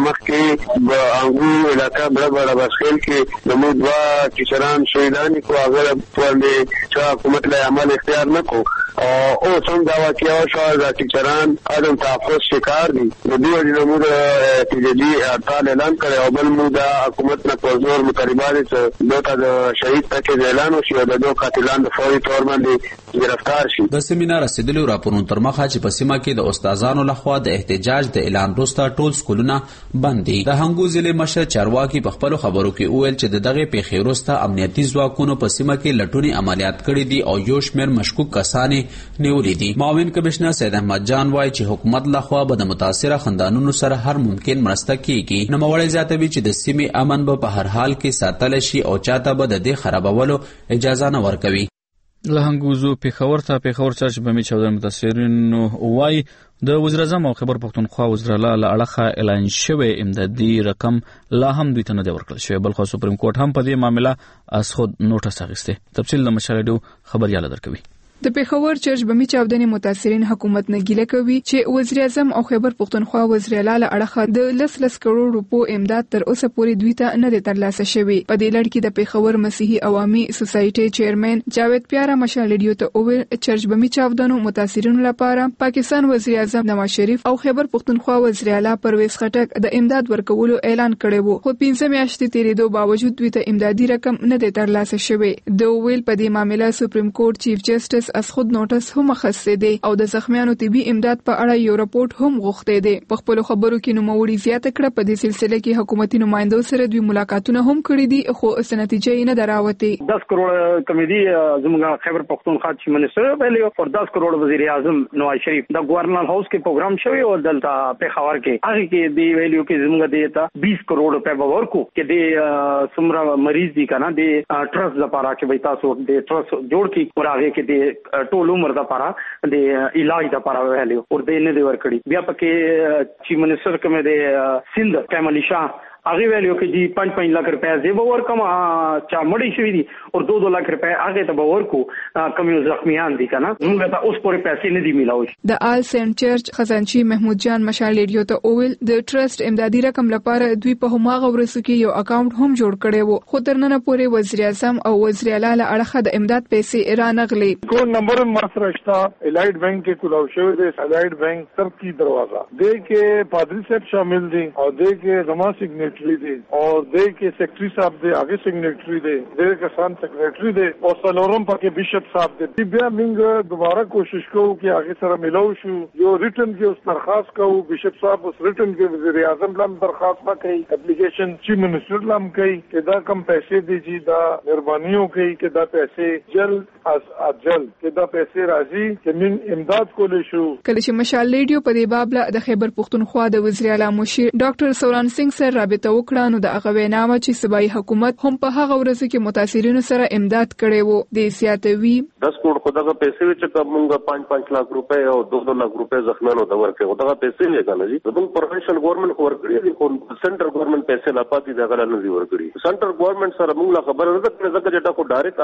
Speaker 7: مخکې په انګو علاقہ بڑا بسکل کې د موږ دوا ټیچران شهیدان کو هغه باندې چې حکومت له عمل اختیار نه کو او څنګه دا واقعیا شو د ټیچران عدم تحفظ شکار دي. د دوی د موږ احتجاجي هړتال اعلان کړی او بل موږ د حکومت نه په زور مقربات دوه د شهید پکې اعلان وشو د دوه قاتلان د فوري تور باندې گرفتار شي.
Speaker 20: د سیمینار رسیدلو راپورونو تر مخه چې په سیمه کې د استادانو لخوا د احتجاج د اعلان وروسته ټول سکولونه بند دي. د هنګو ضلع مشر چارواکي په خپلو خبرو کې وویل چې د دغه پیښې وروسته امنیتي ځواکونو په سیمه کې لټوني عملیات کړي دي او یو شمېر مشکوک کسان نیولي دي. معاون کمشنر سید احمد جان وایي چې حکومت لخوا به د متاثره خاندانونو سره هر ممکن مرسته کیږي. نوموړی زیاتوي چې د سیمې امن به په هر حال کې ساتل شي او چاته به د دې خرابولو اجازه نه ورکوي.
Speaker 1: له هنګوزو پیښور چرچ بمی چودن متاثرین وای د وزیر اعظم او خیبر پختونخوا وزیر اعلی له اړخه اعلان شوی امدادي رقم لا هم دوی ته نه دی ورکړل شوی بلخو سپریم کورټ هم په دې معاملې از خود نوټس اخیسته. تفصیل د مشر خبرياله درکوي.
Speaker 21: د پیښور چرچ بمی چاودنې متاثرین حکومت نه ګیله کوي چې وزیر اعظم او خیبر پختونخوا وزیر اعلی له اړخه د 10 کروڑ روپو امداد تر اوسه پورې دوی ته نه دی ترلاسه شوی. په دې لړ کې د پیښور مسیحي عوامي سوسایټي چیرمن جاوید پیاره مشال ریډیو ته اوویل چرچ بمی چاودنو متاثرینو لپاره پاکستان وزیر اعظم نواز شریف او خیبر پختونخوا وزیر اعلی پرویز خټک د امداد ورکولو اعلان کړی وو خو 15 میاشتې تیریدو باوجود دوی ته امدادي رقم نه دی ترلاسه شوی. د اوویل په دې معاملې سپریم کورټ چیف جسټس از خود نوټس هم خاصه دي او د زخمیانو طبي امداد په اړه یو راپورټ هم غوښته دي. په خپل خبرو کې نوموړي زیاته کړه په دې سلسله کې حکومتي نمائندو سره دوی ملاقاتونه هم کړي دي خو څه نتیجه یې نه دراوته. 10 کروڑ کمیټي زموږ خیبر پختونخوا چیف منسٹر ویلو او 10 کروڑ وزیر اعظم نواز شریف د گورنر هاوس کې پروګرام شوی او دلته پیښور کې هغه کې دی ویلو کې زموږ دیتا 20 کروڑ روپے ورکو کې د سمرا مریض دي کنه د ټرست لپاره چې وای تاسو د ټرست جوړ کی او هغه کې د ټول عمر د لپاره د علاج د لپاره ویلو او د نه دی ورکړي. بیا پکې چیف منسٹر کومه د سند کمال شاه هغه ویلو کې جی 5 لک روپے زیبو ورکم چا مړی شوی دي او 2 لک روپے هغه ته ورکو کمیو زخمیان دي کنه موږ ته اوس پورې پیسې نه دی میلاوي. د آل سنت چرچ خزانچی محمود جان مشال ریډیو ته اوویل د ټرست امدادي رقم لپاره دوی په هماغه ورسو کې یو اکاونټ هم جوړ کړی وو خو تر نن پورې وزیر اعظم او وزیر اعلی له اړخه د امداد پیسې رانغلي.
Speaker 22: کو نمبر ماسرشتا الایډ بینک کې کولاو شوی دی. الایډ بینک سر کی دروازه دې کې پادری صاحب شامل دي او دې کې زما سیګنیچری دي اور دې کې سیکریټری صاحب دې هغه سیګنیچری دي دې کسان سیکریټری دي او سلورم پکې بیشپ صاحب دې. بیا موږ دوباره کوشش کوو چې هغه سره ملاو شو یو ریټن کې اوس درخواست کوو بیشپ صاحب اوس ریټن کې وزیر اعظم لم درخواست وکړي اپلیکیشن چیف منسٹر لم کوي چې دا کم پیسې دي چې دا مهربانيو کوي چې دا پیسې جلد از اجل کې دا پیسې راځي چې من امداد کولې شو.
Speaker 21: کله چې مشال ریډیو په دې باب د خیبر پختونخوا د وزیر اعلی مشیر ډاکټر سوران سنگ سره رابطه وکړه نو د هغه ویناوه چې صوبایي حکومت هم په هغه ورځ کې متاثرینو سره امداد کړي وو. د سیاتوي
Speaker 23: 10 کروڑ کو دغه پیسې چې کومه 5 لک روپے او 2 لک روپے زخمیانو ته ورکړي دغه پیسې نه کنه جی زموږ پروفیشنل ګورنمنت ورکړي خو سنټر ګورنمنت پیسې لا پاتې دغه نه دی ورکړي. سنټر ګورنمنت سره موږ خبره نه کړې ځکه چې تاسو ډایرکټ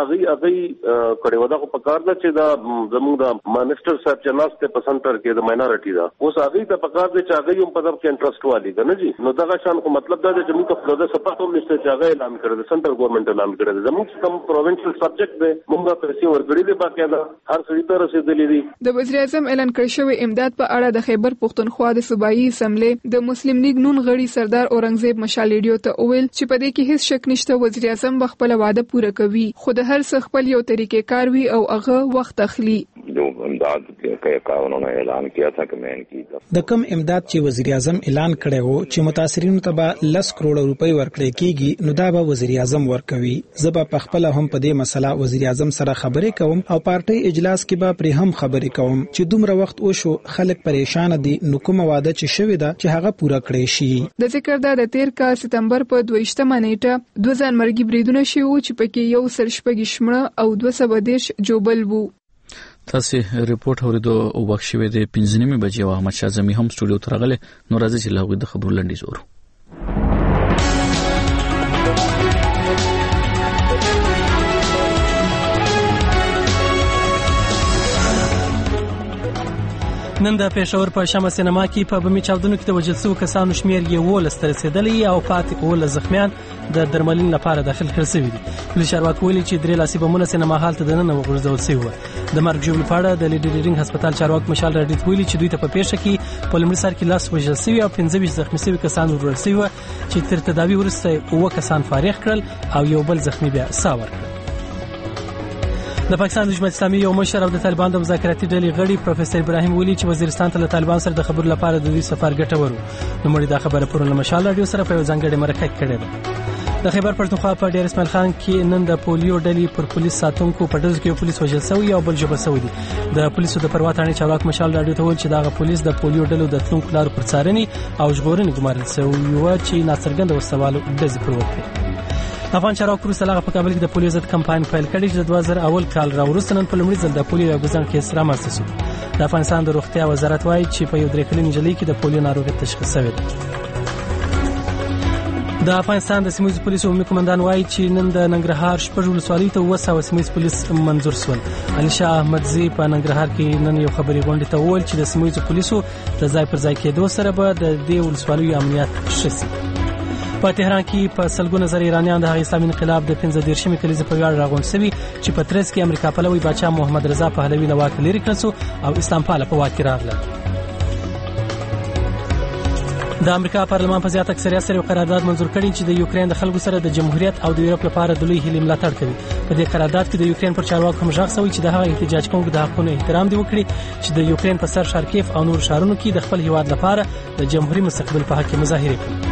Speaker 23: اغي کړي ودا خو پکار ده چې دا زموږ د منسٹر صاحب جناسته په سنټر کې د ماینورټي دا اوس اغي ته پکار ده چې اغي هم په دغه کې انټرست والی کنه جی نو دغه شان کو مطلب دا چې موږ په دغه سپاتو نشته چې هغه اعلان کړی د سنټرل ګورنمنت اعلان کړی د زموږ کوم پروینشل سبجیکټ دی موږ پیسې ورګړي دي باقاعده هر څه ته رسیدلې دي.
Speaker 21: د وزیر اعظم اعلان کړی شوی امداد په اړه د خیبر پختونخوا د صوبایي اسمبلی د مسلم لیگ نون غړي سردار اورنګزیب مشال ریډیو ته اویل چې په دې کې هیڅ شک نشته وزیر اعظم خپل وعده پوره کوي خو د هر څه خپل یو طریقې کار وی او هغه وخت اخلي.
Speaker 24: جو امداد के का उन्होंने ऐलान किया था कि मैं इनकी
Speaker 25: د کم امداد چې وزیر اعظم اعلان کړی وو چې متاثرینو ته به 10 کروڑ روپۍ ورکړي کیږي نو دا به وزیر اعظم ورکوي. زه به خپل هم په دې مسله وزیر اعظم سره خبرې کوم او پارټي اجلاس کې به پرې هم خبرې کوم چې دومره وخت وشو خلک پریشان دي نو کومه وعده چې شوی دا چې هغه پوره کړی شي.
Speaker 21: د ذکر دا د 13 سپتمبر په 22مه نیټه 2 ځانمرګي بریدونه شوي چې پکې یو سل شپږ شمړه او 230 جوبل وو.
Speaker 1: تاسو ریپورت اوریدو او بخښوي د 15 بجې او احمد شاه زمي هم سټوډیو ته راغله. نو راځي چې لاغوي د خبرو لنډیز ورو.
Speaker 2: نن د پېښور په شمع سینما کې په بمي چاودنو کې د وژل شوو کسانو شمېر 11 ته رسیدلی او پاتې 11 زخمیان د درملنې لپاره داخل کړل شوي دي. پولیس چارواکي ویلي چې 3 لاسي بمونه سینما هال ته دننه وغورځول شوي وو. د مرګ ژوبل په اړه د لیډرینګ هسپتال چارواکي مشال راډیټ ویلي چې دوی ته په پیښه کې په لومړي سر کې لاس وژل شوي او 15 زخمي شوي کسان وژل شوي وو چې تر تداوی وروسته 9 کسان فارغ کړل او یو بل زخمي بیا ساور کړ. د پاکستان د جمهوریت اسلامي یو مشر او د طالبان د مذاکراتي ډلې غړي پروفیسور ابراهیم ویلي چې وزیرستان ته له طالبان سره د خبرو لپاره د دوی سفر ګټور و. نو مړي دا خبره پرون له مشال رادیو سره په ځانګړي مرکه کې کړې ده. د خیبر پښتونخوا په ډیر اسماعیل خان کې نن د پولیو ډلې پر پولیس ساتونکو په ډز کې پولیس وژل شوی او بل جوړ شوی دي. د پولیسو د پرواتانې چارواک مشال رادیو ته ویل چې دا پولیس د پولیو ډلو د تلونکو لارو پر څارنې او ژغورنې ګمارل شوی و چې ناڅرګند وسوالو ډز پر وکړي. افغان چارواکو سره په کابل کې د پولیو ضد کمپاین پیل کړی چې د 2001 کال راوروسته نن په لومړي ځل د پولیو یو ځان کې سره رامنځته شو. د افغانستان د روغتیا وزارت وایي چې په یو 3 کلنې نجلۍ کې د پولیو ناروغي تشخیص شوې ده. د افغانستان د سیمه ییز پولیسو عمومي قومندان وایي چې نن د ننګرهار شپږ ولسوالۍ ته 200 سیمه ییز پولیس منظور شول. علي شاه احمدزي په ننګرهار کې نن یو خبري غونډه ته وویل چې د سیمه ییز پولیسو د ځای پر ځای کېدو سره به د دې ولسوالیو امنیت ښه شي. په تهران کې په سلګونه زره ایرانیان د اسلامي انقلاب د 15 کلیزې په ویاړ راغونډ شوي چې په ترڅ کې امریکا پلوي بادشاه محمد رضا پهلوي له واک لري کړ او اسلام پاله په واک راغله. د امریکا پارلمان په زیات اکثریت سره قرارداد منزور کړی چې د یوکرين د خلکو سره د جمهوریت او د یورپ لپاره د لوی هیلې ملاتړ کوي. په دې قرارداد کې د یوکرين پر چارواکو هم ژغ شوی چې د هغه احتجاج کوونکو د حقونو احترام دی وکړي چې د یوکرين په سر شارکیف او نور شهرونو کې د خپل هیواد لپاره د جمهوریت مستقبل په حق مظاهره کوي.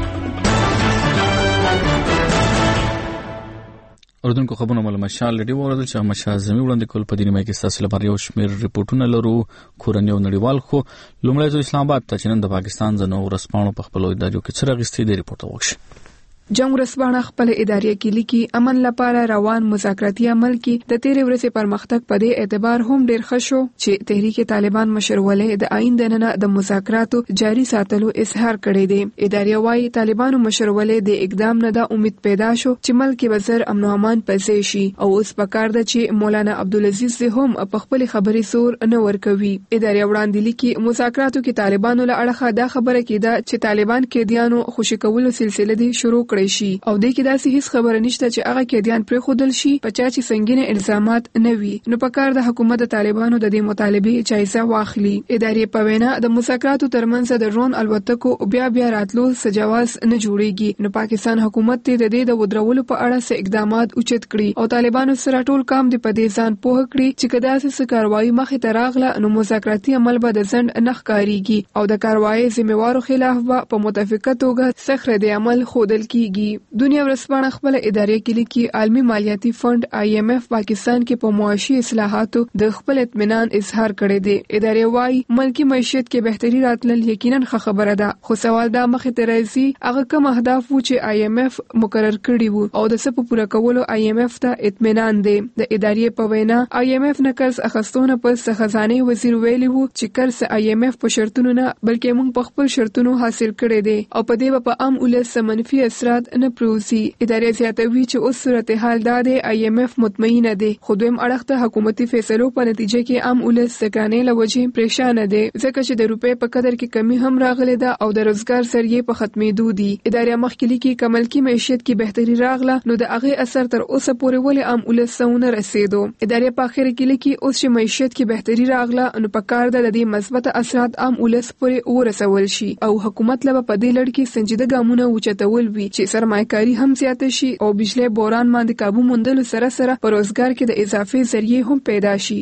Speaker 1: اردوونکو خبرونه مل مشال لري ورته چې مشال زمي وړاندې کول په دې نیمه کې تاسو لپاره یو شمېر ریپورتونه لرو. کورنۍ او نړیوال خو لومړی ځل اسلام آباد ته چې نن د پاکستان ځنو ورسپانو په خپل ادارو کې څه راغستې دی ریپورت وکړي.
Speaker 21: جنگ ورسپانه خپل ادارې کې لیکي امن لپاره روان مذاکراتي عمل کې د تیرې ورځې پرمختګ په دې اعتبار هم ډېر ښه شو چې تحریک طالبان مشر ولې د آئین دننه د مذاکراتو جاري ساتلو اظهار کړی دی. ادارې وايي طالبانو مشر ولې د اقدام نه د امید پیدا شو چې ملک وزیر امن او امان پځې شي او اوس پکار ده چې مولانا عبدالعزيز هم په خپل خبرې زور نه ورکوي. ادارې وړاندې لیکي مذاکراتو کې طالبانو له اړخه دا خبره کیده چې طالبان قیدیانو خوشی کولو سلسله دي شروع شي او د کې داسې هیڅ خبره نشته چې هغه قیدیان پر خودل شي په چا چې سنگینه الزامات نه وي. نو په کار د حکومت طالبانو د دې مطالبه جایزه واخلي. ادارې په وینا د مذاکراتو ترمنځ د ډرون الوتکو بیا راتلو سجواز نه جوړيږي. نو پاکستان حکومت ته د دې د ودرولو په اړه څه اقدامات اوچت کړي او طالبانو سره ټول کام دی په دې ځان پوه کړي چې کدا څه کاروایی مخې ته راغله نو مذاکراتي عمل به د ځند نه ښکاریږي او د کاروایی ذمہوارو خلاف په متفقه توګه سخت د عمل خودل کی. دنیا ورسپانه خپل ادارې کې لیکي عالمي مالیاتي فند IMF پاکستان کې په معاشي اصلاحاتو د خپل اطمینان اظهار کړی دی. ادارې وايي ملکی معیشت کې بهتري راتلل یقینا ښه خبره ده خو سوال دا مخې ته راځي هغه کوم اهداف وو چې IMF مقرر کړی وو او د څه په پوره کولو IMF ته اطمینان دی. د ادارې په وینا IMF نه قرض اخیستونه پس خزانه وزیر ویلی وو چې قرض IMF په شرطونو نه بلکې موږ په خپل شرطونو حاصل کړی دی او په دې په عام ولس منفي اثرات نه پروسي. ادارې زیاتوي چې اوس صورتحال دا دی IMF مطمئنه دی خو دویم اړخ ته حکومتي فیصلو په نتیجه کې عام ولس سکرانې لوجې پریشان دي ځکه چې د روپې په قدر کې کمی هم راغله ده او د روزګار ذریعہ په ختمېدو دي. ادارې مخکې کې کمل کې معیشت کې بهتري راغله نو د هغه اثر تر اوسه پورې ولې عام ولس سونه رسیدو. ادارې په اخر کې لیکي اوس چې معیشت کې بهتري راغله نو په کار ده د دې مثبت اثرات عام ولس پورې ورسول شي او حکومت له په دې لړ کې سنجیده ګامونه وچتول وي چې سرمایه‌کاري هم زیاته شي او بجلی بوران باندې قابو موندلو سره سره په روزګار کې د اضافي ذریعہ هم پیدا شي.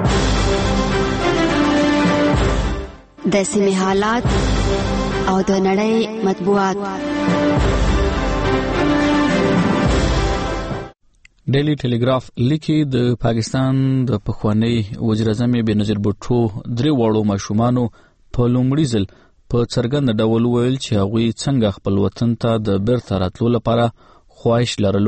Speaker 4: د سیمې حالات او د نړۍ مطبوعات.
Speaker 1: ډیلی ټیلیګراف لیکي د پاکستان د پخوانی وزیر اعظم بېنظیر بوټو درې وړو ماشومانو په لومړي ځل په څرګند ډول ویل چې هغوی څنګه خپل وطن ته د بیرته راتلو لپاره خواهش لرلو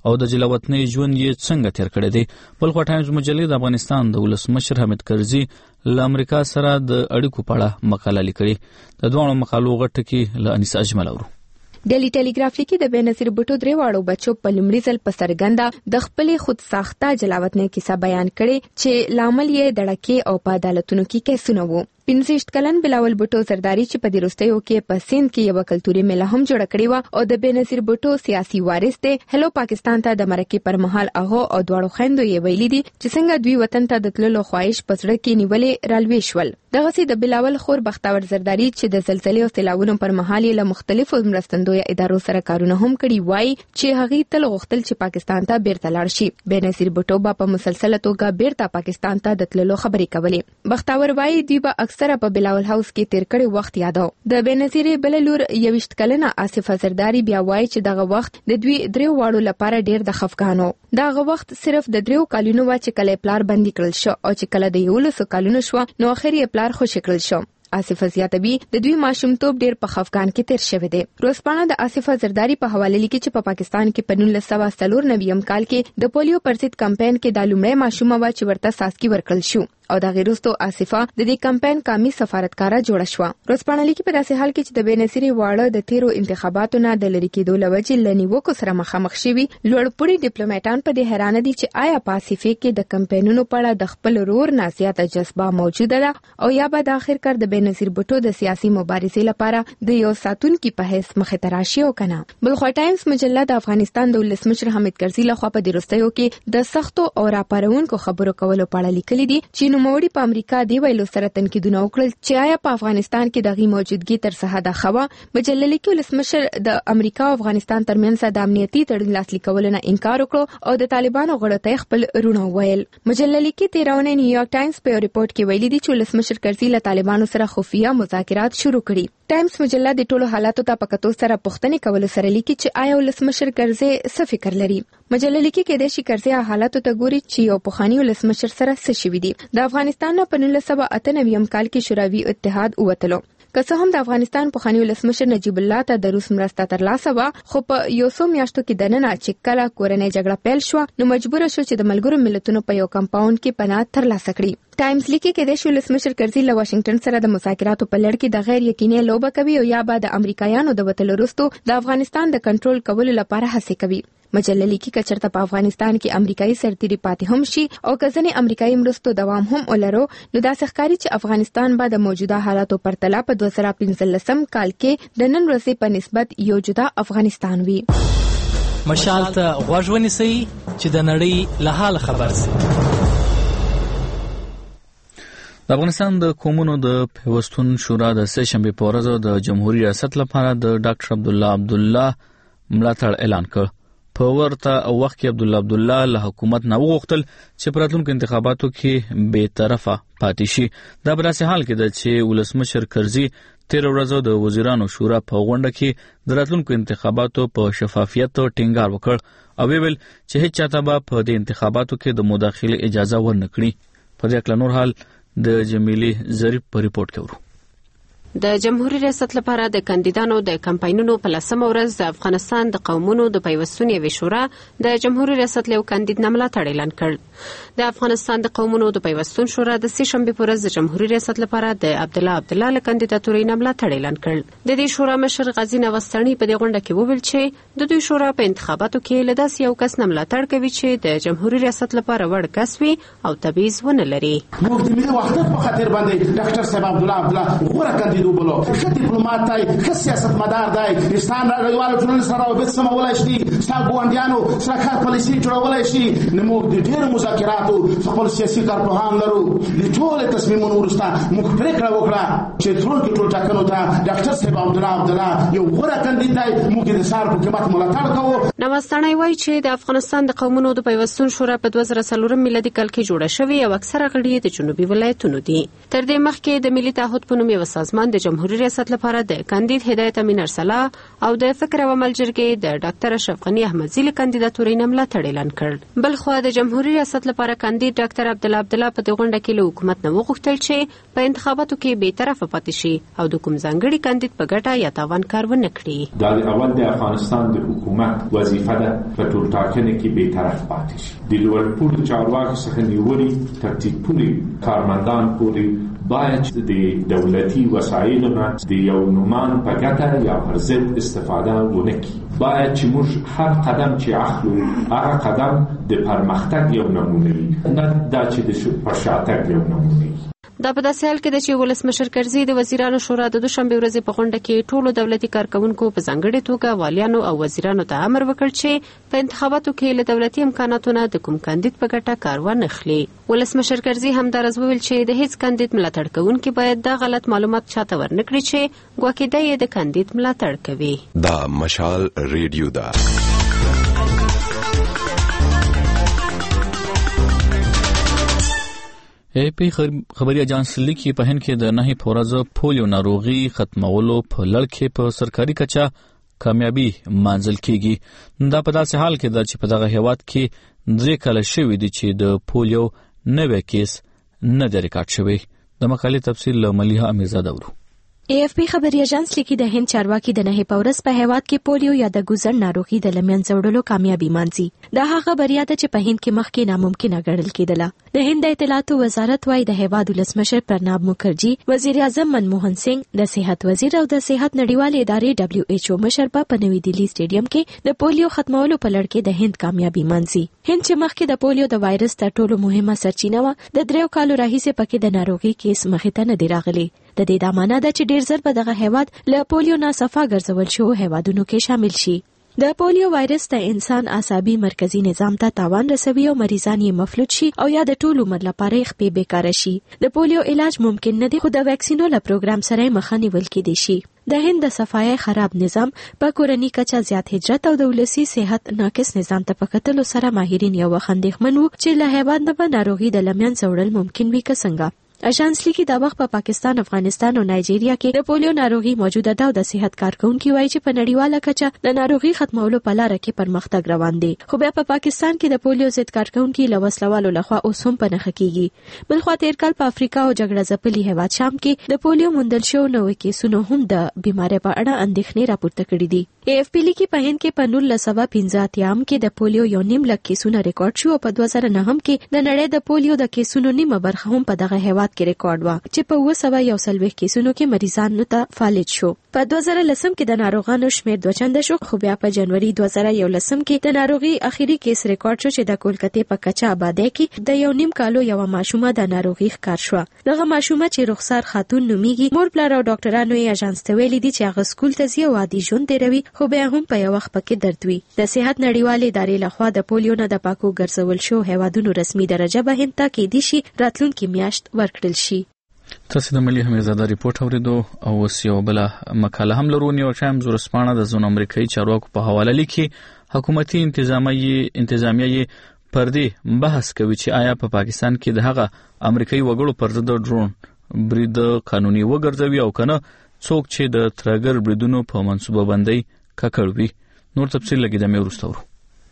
Speaker 1: او د جلاوطنۍ ژوند یې څنګه تیر کړی دی. بل خوا ټایمز مجلې د افغانستان د ولسمشر حامد کرزي له امریکا سره د اړیکو په اړه مقاله لیکلې. د دوه مقالو غټ کې له انیس اجمل اورو.
Speaker 5: ډیلی ټیلیګراف لیکي د بېنظیر بوټو درې واړو بچو په لومړي ځل په څرګنده د خپلې خود ساخته جلاوطنۍ کیسه بیان کړې چې لامل یې دړکې او په عدالتونو کې کیسونه وو. 65 کلن بلاول بوټو زرداری چې په دې وروستیو کې په سند کې یو کلتوري میله هم جوړه کړې و او د بېنظیر بوټو سیاسي وارث دی. هلو پاکستان ته د مرکې پر مهال هغه او دواړو خويندو یې ویلي دي چې څنګه دوی وطن ته د تللو خواهش په زړه کې نیولې رالوي شول. دغه د بلاول خور بختور زرداری چې د زلزلې او سیلاوونو پر مهال له مختلفو مرستندوی ادارو سره کارونه هم کړي وای چې هغه تل غوښتل چې پاکستان ته بیرته لاړ شي. بېنظیر بوټو په مسلسله توګه بیرته پاکستان ته د تللو خبرې کولې. بختور وای دوی به اکثره په بلاول هاوس کې تیر کړي وخت یادو. د بېنظیر بل لور 21 کلنه آصفه زرداری بیا وای چې دغه وخت د دوی درې واړو لپاره ډیر د خفګانو. دغه وخت صرف د 3 کالونو و چې کله پلار بندي کړل شو او چې کله د 11 کالونو شو نو اخر یې پلار خوشی کړل شو. آصفه زیاتوي د دوی ماشومتوب ډیر په خفګان کې تیر شوی دی. روزپاڼه د آصفه زرداری په حواله لیکي چې په پاکستان کې په 1994 کال کې د پولیو پر ضد کمپاین کې د لومړی ماشومه و چې ورته ساسکی ورکړل شو او د غیرستو آصفه د دې کمپاین قومي سفارتکاره جوړه شو. روزپاڼه لیکي په داسې حال کې چې د بېنظیر واړه د تیرو انتخاباتو نه د لری کېدو لوجې لنیوکو سره مخامخ شوي لوړپوړي ډیپلوماټان په دې حیرانه دي چې آیا په آصفه کې د کمپاینونو په اړه د خپل رور نه زیاته جذبه موجوده ده او یا به د اخر کار د بېنظیر بوټو د سیاسي مبارزې لپاره د یو ساتونکي په حیث مخه تراشي او کنه. بل خو ټایمز مجله د افغانستان د ولسمشر حامد کرزي لخوا په دې وروستیو کې د سختو او راپارونکو خبرو کولو په اړه لیکلي دي چې نوموړي په امریکا دی ویلو سره تنقیدونه وکړل چې آیا په افغانستان کې دغه موجودګي تر څه حد خوا. مجله لیکي ولسمشر د امریکا او افغانستان ترمنځ د امنیتي تړون لاسلیک کولو نه انکار وکړ او د طالبانو غړو ته خپل رونه ویل. مجله لیکي 13 نیویارک ټایمز په ریپورت کې ویلي دي چې ولسمشر کرزي له طالبانو سره خفیه مذاکرات شروع کړي. ټایمز مجله د ټولو حالاتو ته په کتو سره پوښتنې کول سره لیکي چې آیا ولسمشر کرزي څه فکر لري. مجله لیکي کې د کرزي حالاتو ته ګوري چې یو پخوانی ولسمشر سره څه شوي دي. د افغانستان په 1998 کال کې شوروي اتحاد ووتلو. که څه هم د افغانستان پخوانی ولسمشر نجیب الله ته د روس مرسته ترلاسه وه خو په یو څو میاشتو کې دننه چې کله کورنۍ جګړه پیل شوه نو مجبور شو چې د ملګرو ملتونو په یو کمپاوند کې پناه ترلاسه کړي. ټایمز لیکي کې د ولسمشر کرزي له واشنگټن سره د مذاکراتو په لړ کې د غیر یقیني لوبه کوي او یا به د امریکایانو د وتلو وروسته د افغانستان د کنټرول کولو لپاره هڅه کوي. مجله لیکي که چېرته په افغانستان کې امریکایي سرتیري پاتې هم شي او که ځینې امریکایي مرستو دوام هم ولرو نو داسې ښکاري چې افغانستان به د موجوده حالاتو پرتله په 2015 کال کې د نن ورځې په نسبت یو جدا افغانستان وي.
Speaker 2: مشال ته غوږ ونیسئ چې د نړۍ له حال خبر شئ.
Speaker 1: د افغانستان د قومونو د پیوستون شورا د سه شنبې په ورځ د جمهوریت ریاست لپاره د ډاکټر عبدالله ملاتړ اعلان کړ. په ورته وخت کې عبدالله له حکومت نه وغوښتل چې په راتلونکو انتخاباتو کې بې طرفه پاتې شي. دا په داسې حال کې ده چې ولسمشر کرزي 13 ورځې د وزیرانو شورا په غونډه کې د راتلونکو انتخاباتو په شفافیت ټینګار وکړ او ویل چې هیڅ چاته به په دې انتخاباتو کې د مداخله اجازه ورنکړي. په دې اړه نور حال د جمیلي ظریف په ریپورت کې ورو.
Speaker 8: د جمهوریت ریاست لپاره د کاندیدانو د کمپاینونو په 10مه ورځ د افغانستان د قومونو د پیوستون یوې شورا د جمهوریت ریاست له کاندید ملاتړ اعلان کړ. د افغانستان د قومونو د پیوستون شورا د سه شنبې په ورځ د جمهوریت ریاست لپاره د عبدالله له کاندیداتورې ملاتړ اعلان کړ. د دې شورا مشر غازی نوستړی په دې غونډه کې وویل چې د دوی شورا په انتخاباتو کې له داسې یو کس ملاتړ کوي چې د جمهوریت ریاست لپاره وړ کس وي او تبعیض ونه لري.
Speaker 9: موږ د ملي وحدت په خاطر باندې ډاکټر صاحب عبدالله غوره کاندید وبلو. ښه ډیپلوماټ دی، ښه سیاستمدار دی، ستان نړیوالو ټولنې سره روابط سمولای شي، ستا ګاونډیانو سره کار پالیسي جوړولای شي. نو موږ د ډېرو مذاکراتو خپل سیاسي کارپوهان لرو. د ټولو تصمیمونو وروسته موږ پرېکړه وکړه چې تلونکو ټول ټاکنو ته ډاکټر صاحب عبدالله یو غوره کاندید دی. موږ د سار په قیمت ملاتړ کوو.
Speaker 8: نوستړی وایي چې د افغانستان د قومونو د پیوستون شورا په 2004 میلادي کال کې جوړه شوې او اکثره غړي د جنوبي ولایتونو دي. تر دې مخکې د ملي تعهد په نوم یو سازمان د جمهوریت ریاست لپاره د کاندید هدایت امین ارسلا او د فکر او عمل جرګې د ډاکټر اشرف غنی احمدزي له کاندیداتورۍ نه ملاتړ اعلان کړ. بل خو د جمهوریت ریاست لپاره کاندید ډاکټر عبدالله په دې غونډه کې له حکومت نه وغوښتل چې په انتخاباتو کې بې طرفه پاتې شي او د کوم ځانګړي کاندید په ګټه یا تاوان کار ونه کړي.
Speaker 10: دا د اول د افغانستان د حکومت وظیفه ده په ټولټاکنه کې بې طرف پاتې شي. د لوړپوړو چارواکو څخه نیولې تر ټیټ پورې کارمندان پورې باید د دولتي وسایلو نه د یو نومان په ګټه یا پر ضد استفاده ونه کړي. باید چې موږ هر قدم چې اخلو هغه قدم د پرمختګ یو نمونه وي، نه دا چې د پرشاتګ یو نمونه وي.
Speaker 8: دا په داسې حال کې ده چې ولسمشر کرزي د وزیرانو شورا د دوشنبه ورځې په غونډه کې ټولو دولتي کارکونکو په ځانګړې توګه والیانو او وزیرانو ته امر وکړ چې په انتخاباتو کې له دولتي امکاناتو نه د کوم کاندید په ګټه کار ونه اخلي. ولسمشر کرزي همدارس وویل چې د هیڅ کاندید ملاتړ کوونکي باید دا غلط معلومات چاته ورنکړي چې ګواکې دی د کاندید ملاتړ کوي.
Speaker 11: دا مشال ریډیو ده.
Speaker 1: AP خبري اجانس لیکي په هند کې د نهي پورزه پولیو ناروغي ختمولو په لړ کې په سرکاري کچا کامیابی منزل کیږي. دا په داسې حال کې ده چې په دغه هیواد کې 3 کال شوي دي چې د پولیو نوې کیس نه دی ریکارډ شوی. د مقالې تفصیل له ملیحه امیرزاده ورو.
Speaker 17: AFP خبري اژانس لیکي د هند چارواکي د نهي پورس په هیواد کې پولیو یا د ګوزن ناروغي د لمنځه وړلو کامیابی مانځي. دا هغه بریا ده چې په هند کې مخکې ناممکنه ګڼل کېدله. د هند د اطلاعاتو وزارت وايي د هیواد ولسمشر پرناب مخرجي، وزیر اعظم منموهن سنگ، د صحت وزیر او د صحت نړیوالې ادارې WHO مشر په نوي دلی سټیډیم کې د پولیو ختمولو په لړ کې د هند کامیابی مانځي. هند چې مخکې د پولیو د وایرس تر ټولو مهمه سرچینه و، د 3 کالو راهیسې پکې د ناروغي کیس مخې ته نه دی راغلی. د دې د معنا ده چې ډیر زر په دغه هیواد له پولیو نه صفا ګرځول شو هیوادونو کې شامل شي. د پولیو وایرس د انسان عصبي مرکزی نظام ته تاوان رسوي او مریضان یې مفلوج شي او یا د ټول عمر لپاره خپې بیکاره شي. د پولیو علاج ممکن نه دی، خو د ویکسینو له پروګرام سره مخه نیول کېدی شي. د هند د صفای خراب نظام په کورنۍ کچا زیات هجرت او د ولسی صحت ناقص نظام ته په کتلو سره ماهرین یو خندېخمن وو چې له هیواد نه په ناروغي د لمنځه وړل ممکن وي که څنګه. اژانس لیکي دا وخت په پاکستان، افغانستان او نایجیریا کې د پولیو ناروغي موجوده ده او د صحت کارکونکو وایي چې په نړیواله کچه د ناروغي ختمولو په لار کې پرمختګ روان دی. خو بیا په پاکستان کې د پولیو ضد کارکونکو له وسلوالو لخوا اوس هم په نښه کیږي. بل خو تیر کال په افریقا او جګړه ځپلي هیواد شام کې د پولیو موندل شو نوې کیسونو هم د بیماری په اړه اندېښنې راپورته کړې دي. AFP لیکي په هند کې په 1915 کې د پولیو یو نیم لک کیسونه ریکارډ شو او په 2009 کې د نړۍ د پولیو د کیسونو نیمه برخه هم په دغه هیواد کې ریکارډ و چې په 241 کیسونو کې مریضانو ته فالج شو. په 2010 کې د ناروغانو شمیر 2 چنده شو، خو بیا په جنوري 2011 کې د ناروغي اخیری کیس ریکارډ شو چې د کولکته په کچا آبادی کې د یو نیم کالو یو ماشومه د ناروغي ښکار شو. دغه ماشومه چې رخسار خاتون نومیږي، مور پلار او ډاکټرانو یې اژانس ته ویلي دي چې هغه سکول ته ځي او عادي ژوند تیروي، خو بیا هم په یو وخت پکې درد وي. د صحت نړیوالې ادارې لخوا د پولیو نه د پاکو ګرځول شو هیوادونو رسمي درجه به هند ته کېدی شي راتلونکي میاشت ورکړل شي.
Speaker 1: تاسو د ملي امیرزاده ریپورت اوریدو او یو بل مقاله هم لرو. نیو ټایمز ورسپانه د زون امریکایي چارواکو په حواله لیکي حکومتي انتظامیه پر دې بحث کوي چې آیا په پاکستان کې د هغه امریکایي وګړو پر ضد ډرون برید قانوني وګرځوي او کنه څوک چې د ترګر بریدونو په منصوبه بندي ککړوي. نور تفصیل لګیدا مې ورستورو.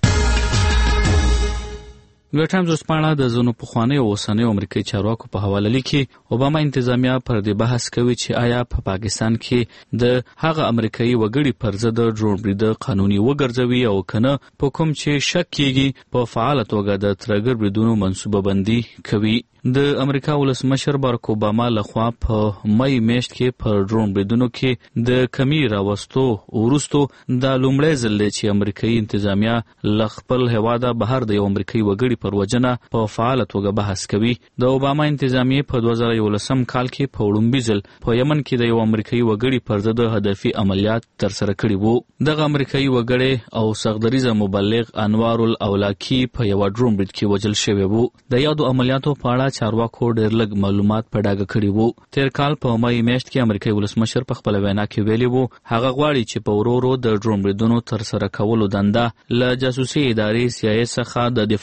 Speaker 1: د ټایمز ورسپانه د زونو پخوانی او اوسنی امریکایي چارواکو په حواله لیکي اوباما انتظامیه پر دې بحث کوي چې آیا په پاکستان کې د هغه امریکایي وګړي پر ضد ډرون برید قانوني وګرځوي او کنه په کوم چې شک کیږي په فعال توګه د ترګر بریدونو منصوبه بندي کوي. د امریکا ولسمشر باراک اوباما لخوا په مې میاشت کې پر ډرون بریدونو کې د کمی راوستو ورستو د لومړی ځل چې امریکایي انتظامیه لخپل هواده بهر د یو امریکایي وګړي پر وجنه په فعال توګه بحث کوي. د اوباما انتظامیه په 2011 کال کې په وړومبي ځل په یمن کې د یو امریکایي وګړي پر ضد هدفي عملیات ترسره کړي وو. دغه امریکایي وګړي او سغدریزه مبلغ انوار الاولاکی په یو ډرون برید کې وژل شوی وو. د یادو عملیاتو په اړه چارواکو ډېر لږ معلومات په ډاګه کړي وو. تیر کال په مې میاشت کې امریکایي ولسمشر په خپل وینا کې ویلي وو هغه غواړي چې په ورو د ډرون بریدونو تر سره کولو دنده له جاسوسي ادارې CIA څخه د دفاع وزارت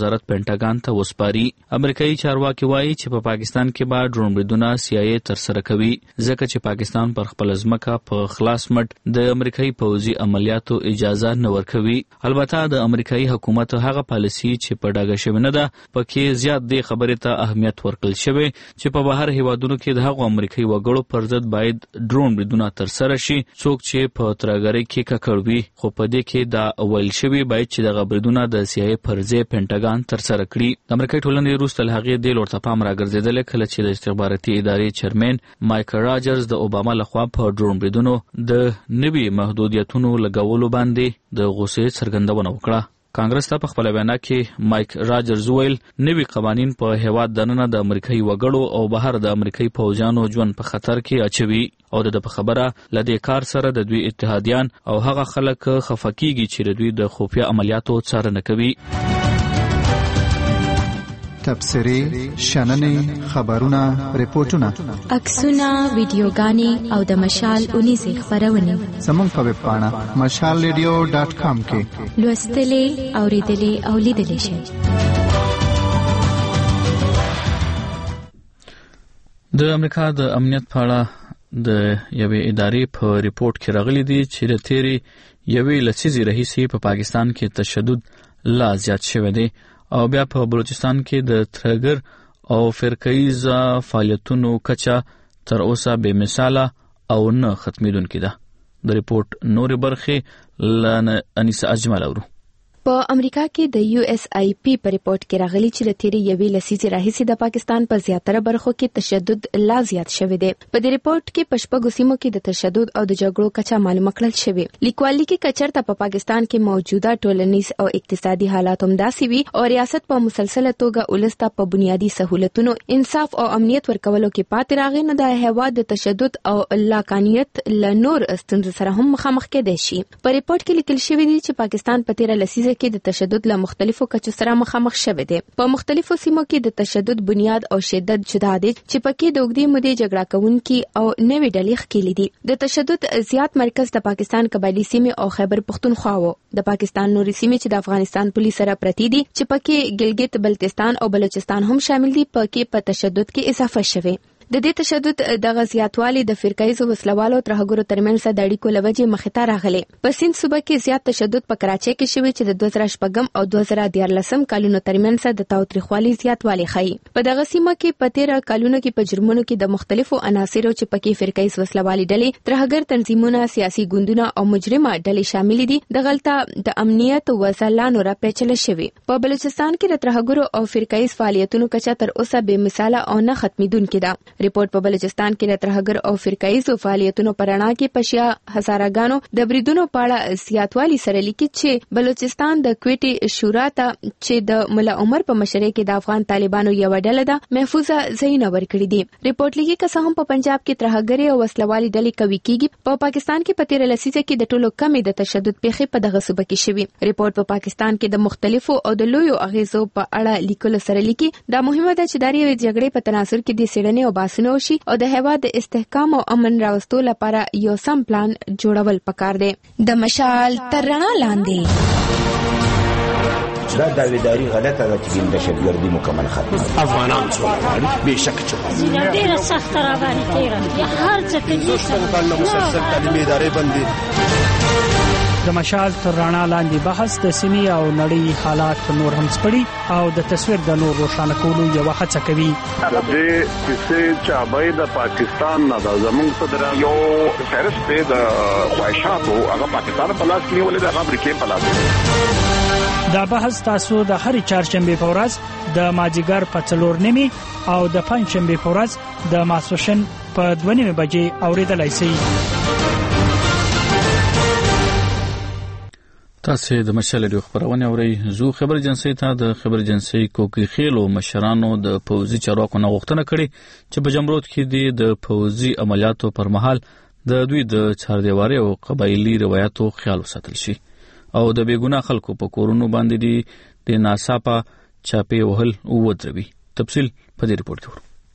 Speaker 1: وزارت پینټاګان ته وسپاري. امریکایي چارواکي وایي چې په پاکستان کې به ډرون بریدونه CIA ترسره کوي ځکه چې پاکستان پر خپل ځمکه په خلاص مټ د امریکایي پوځي عملیاتو اجازه نه ورکوي. البته د امریکایي حکومت هغه پالیسي چې په ډاګه شوې نه ده پکې زیات دې خبرې ته اهمیت ورکړل شوی چې په بهر هیوادونو کې د هغو امریکایي وګړو پر ضد باید ډرون بریدونه ترسره شي څوک چې په ترهګرۍ کې ککړ وي. خو په دې کې دا ویل شوی باید چې دغه بریدونه د CIA پر ځای پینټاګان ترسره کړي. د امریکایي ټولنې وروسته له هغې دې لور ته پام راګرځېدلی کله چې د استخباراتي ادارې چیرمن مایک راجرز د اوباما لخوا په ډرون بریدونو د نوي محدودیتونو لګولو باندې د غوسې څرګندونه وکړه. کانګرس ته په خپل وینا کې مایک راجرز ویل نوي قوانین په هیواد دننه د امریکایي وګړو او بهر د امریکایي پوځیانو ژوند په خطر کې اچوي او د په خبره لدې کار سره د دوی اتحادیان او هغه خلک خفه کیږي چې د دوی د خفیه عملیاتو څارنه کوي.
Speaker 18: تبصرې، شننې، خبرونه، ریپورتونه،
Speaker 17: عکسونه، ویډیوګانې او د مشال اونیزې خپرونې
Speaker 18: زموږ په ویب پاڼه mashalradio.com کې
Speaker 17: لوستلې، اوریدلې او لیدلې شئ.
Speaker 1: د امریکا د امنیت په اړه د یوې ادارې په ریپورت کې راغلي دي چې د تیرې یوې لسیزې راهیسې په پاکستان کې تشدد لا زیات شوی دی او بیا په بلوچستان کې د ترهګر او فرقه‌ایزه فعالیتونو کچه تر اوسه بې مثاله او نه ختمېدونکې ده. د ریپورت نورې برخې له انیسه اجمل اورو.
Speaker 5: په امریکا کې د USIP په ریپورت کې راغلي چې د تیرې یوې لسیزې راهیسې د پاکستان په زیاتره برخو کې تشدد لا زیات شوی دی. په دې ریپورت کې په شپږو سیمو کې د تشدد او د جګړو کچه معلومه کړل شوې. لیکوالي کې کچرته په پاکستان کې موجوده ټولنیز او اقتصادي حالات هم داسې وي او ریاست په مسلسله توګه ولسته په بنیادی سہولتونو انصاف او امنیت ورکولو کې پاتې راغی نو د هیواد د تشدد او لاقانیت له نور ستونزو سره هم مخامخ کېدای شي. په ریپورت کې لیکل شوی دی چې پاکستان په تیره لسیزه کې د تشدد له مختلفو کچو سره مخامخ شوی دی. په مختلفو سیمو کې د تشدد بنیاد او شدت جدا دي چې پکې د اوږدې مودې جګړه کوونکي او نوې ډلې ښکېلې دي. د تشدد زیات مرکز د پاکستان قبایلی سیمې او خیبر پختونخوا و. د پاکستان نورې سیمې چې د افغانستان پولیس سره پرتی دي چې پکې ګلګت بلتستان او بلوچستان هم شامل دي پکې په تشدد کې اضافه شوی. د دې تشدد دغه زیاتوالی د فرقه‌ایزو وسلوالو ترهګرو ترمنځ د اړیکو لوجې مخې ته راغلی. په سند صوبه کې زیات تشدد په کراچۍ کې شوی چې د 2014 او 2014 کلونو ترمنځ د تاوتریخوالي زیاتوالی ښيي. په دغه سیمه کې په 13 کلونو کې په جرمونو کې د مختلفو عناصرو چې پکې فرقه‌ایز وسلوالي ډلې، ترهګر تنظیمونه، سیاسي ګوندونه او مجرمه ډلې شامل دي دغلته د امنیت وضع لا نور پیچلې شوی. په بلوچستان کې د ترهګرو او فرقه‌ایز فعالیتونو کچه تر اوسه بې مثاله او نه ختمېدونکې ده. ریپورت په بلوچستان کې د ترهګر او فرقه‌ایزو فعالیتونو په رڼا کې په شیا هزارهګانو د بریدونو په اړه زیاتوالی سره لیکي چې بلوچستان د کویټي شورا ته چې د ملا عمر په مشرۍ کې د افغان طالبانو یو ډله ده محفوظه ځایونه ورکړي دي. ریپورت لیکي که څه هم په پنجاب کې ترهګري او وسلوالي ډلې قوي کیږي، په پاکستان کې په تیره لسیزه کې د ټولو کمې د تشدد پیښې په دغه صوبه کې شوي. ریپورت په پاکستان کې د مختلفو او د لویو اغیزو په اړه لیکلو سره لیکي دا مهمه ده چې د یوې جګړې په تناظر کې د څېړنې او باسنو او د هیواد د استحکام او امن راوستو لپاره یو سم پلان جوړول پکار دی. د مشال تر رڼا لاندې
Speaker 6: دا داویداری غلطه ده چې دهشتګردي مکمل ختمه
Speaker 12: افغانان څومره بهشکه چې
Speaker 13: ډیره سخت راغلي تیره هر څه کې
Speaker 12: مسلسل تعلیمي ادارې بندي.
Speaker 14: د مشال تر رڼا لاندې بحث د سیمې او نړۍ حالات نور هم سپړي او د تصویر د نور روښانه کولو یو هڅه کوي.
Speaker 22: د دې کیسې چابې د پاکستان نه د زمونږ صدر یو فهرست دی د خواهشاتو هغه پاکستان په لاس کې نیولې د امریکای په لاس.
Speaker 14: دا بحث تاسو د هرې چهارشنبه په ورځ د مازیګر په 4:30 او د پنځشنبه په ورځ د ماسوشن په 2:30 بجې اوریدلای شئ.
Speaker 1: تاسو د مشال ریو خبرونه اورئ. زو خبر جنسي ته د خبر جنسي کوکي خېلو مشرانو د پوځي چارواکو نه غوښتنه کړې چې په جمرود کې د پوځي عملیاتو پر مهال د دوی د چاردیواري او قبایلی روایتو خیال وساتل شي او د بیګونه خلکو په کورونو باندې د ناصافه چاپی وهل او ودروي. تفصیل په دې ریپورت کې ورو.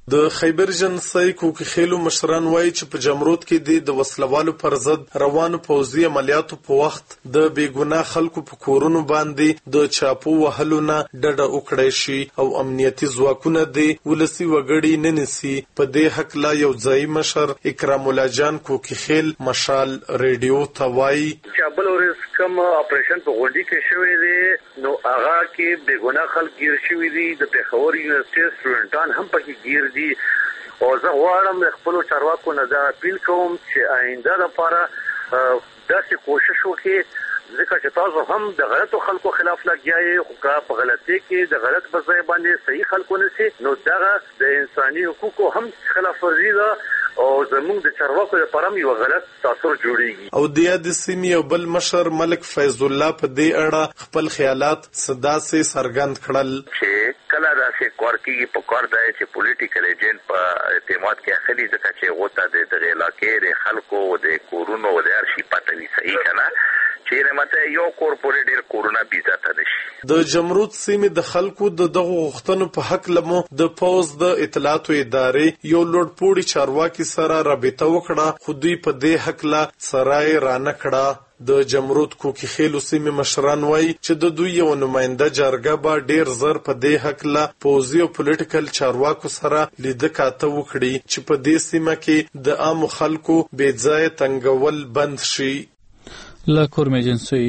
Speaker 3: د خیبر جنسي کوکخېلو مشران وایي چې په جمرود کې د وسلوالو پر ضد روانو پوځي عملیاتو په وخت د بیګناه خلکو په کورونو باندې د چاپو وهلو نه ډډه وکړای شي او امنیتي ځواکونه د ولسي وګړي نه نسی. په دې حق لا یو ځای مشر اکرام الله جان کوکخېل مشال ریډیو ته وایي
Speaker 7: چې بل ورځ کوم اپریشن په غونډي کې شوی دی نو هغه کې بیګناه خلک گیر شوی دي. د پیښور یونیورسيټي سټوډنټان هم پکې گیر دي او زه غواړم خپل چارواکو نه دا اپیل کوم چې آینده لپاره داسې کوشش وکړي ځکه چې تاسو هم د غلطو خلکو خلاف لګیاي خو په غلطي کې د غلط په ځای باندې صحیح خلکو نسی نو دغه د انساني حقوقو هم خلاف ورزي ده او زموږ د چارواکو لپاره یو غلط تاثیر جوړیږي.
Speaker 3: او د یاد سیمې او بل مشر ملک فیض الله په دې اړه خپل خیالات صدا سي څرګند کړل
Speaker 15: چې کله داسې کار کیږي په کار دی چې پولیټیکل ایجنټ په اعتماد کې اخلي ځکه چې غوته د علاقې د خلکو د کورونو او د هر شي پته وي صحیح کنه چې نه مته یو کورپوریټ ډیر کورونا پیزا ته نشي.
Speaker 3: د جمرود سیمې د خلکو د دغه غوښتنو په حق لمو د پوز د اطلاعاتو ادارې یو لوړ پوړي چارواکي سره رابطه وکړه خو دوی په دې حق لا سرای رانه کړه. د جمرود کوکخېلو سیمې مشران وایي چې د دوی یو نماینده جرګه به ډیر زر په دې حق لا پوزي او پولیټیکل چارواکو سره لیده کاته وکړي چې په دې سیمه کې د عام خلکو بې ځای تنګول بند شي.
Speaker 1: لا کورم ایجنسی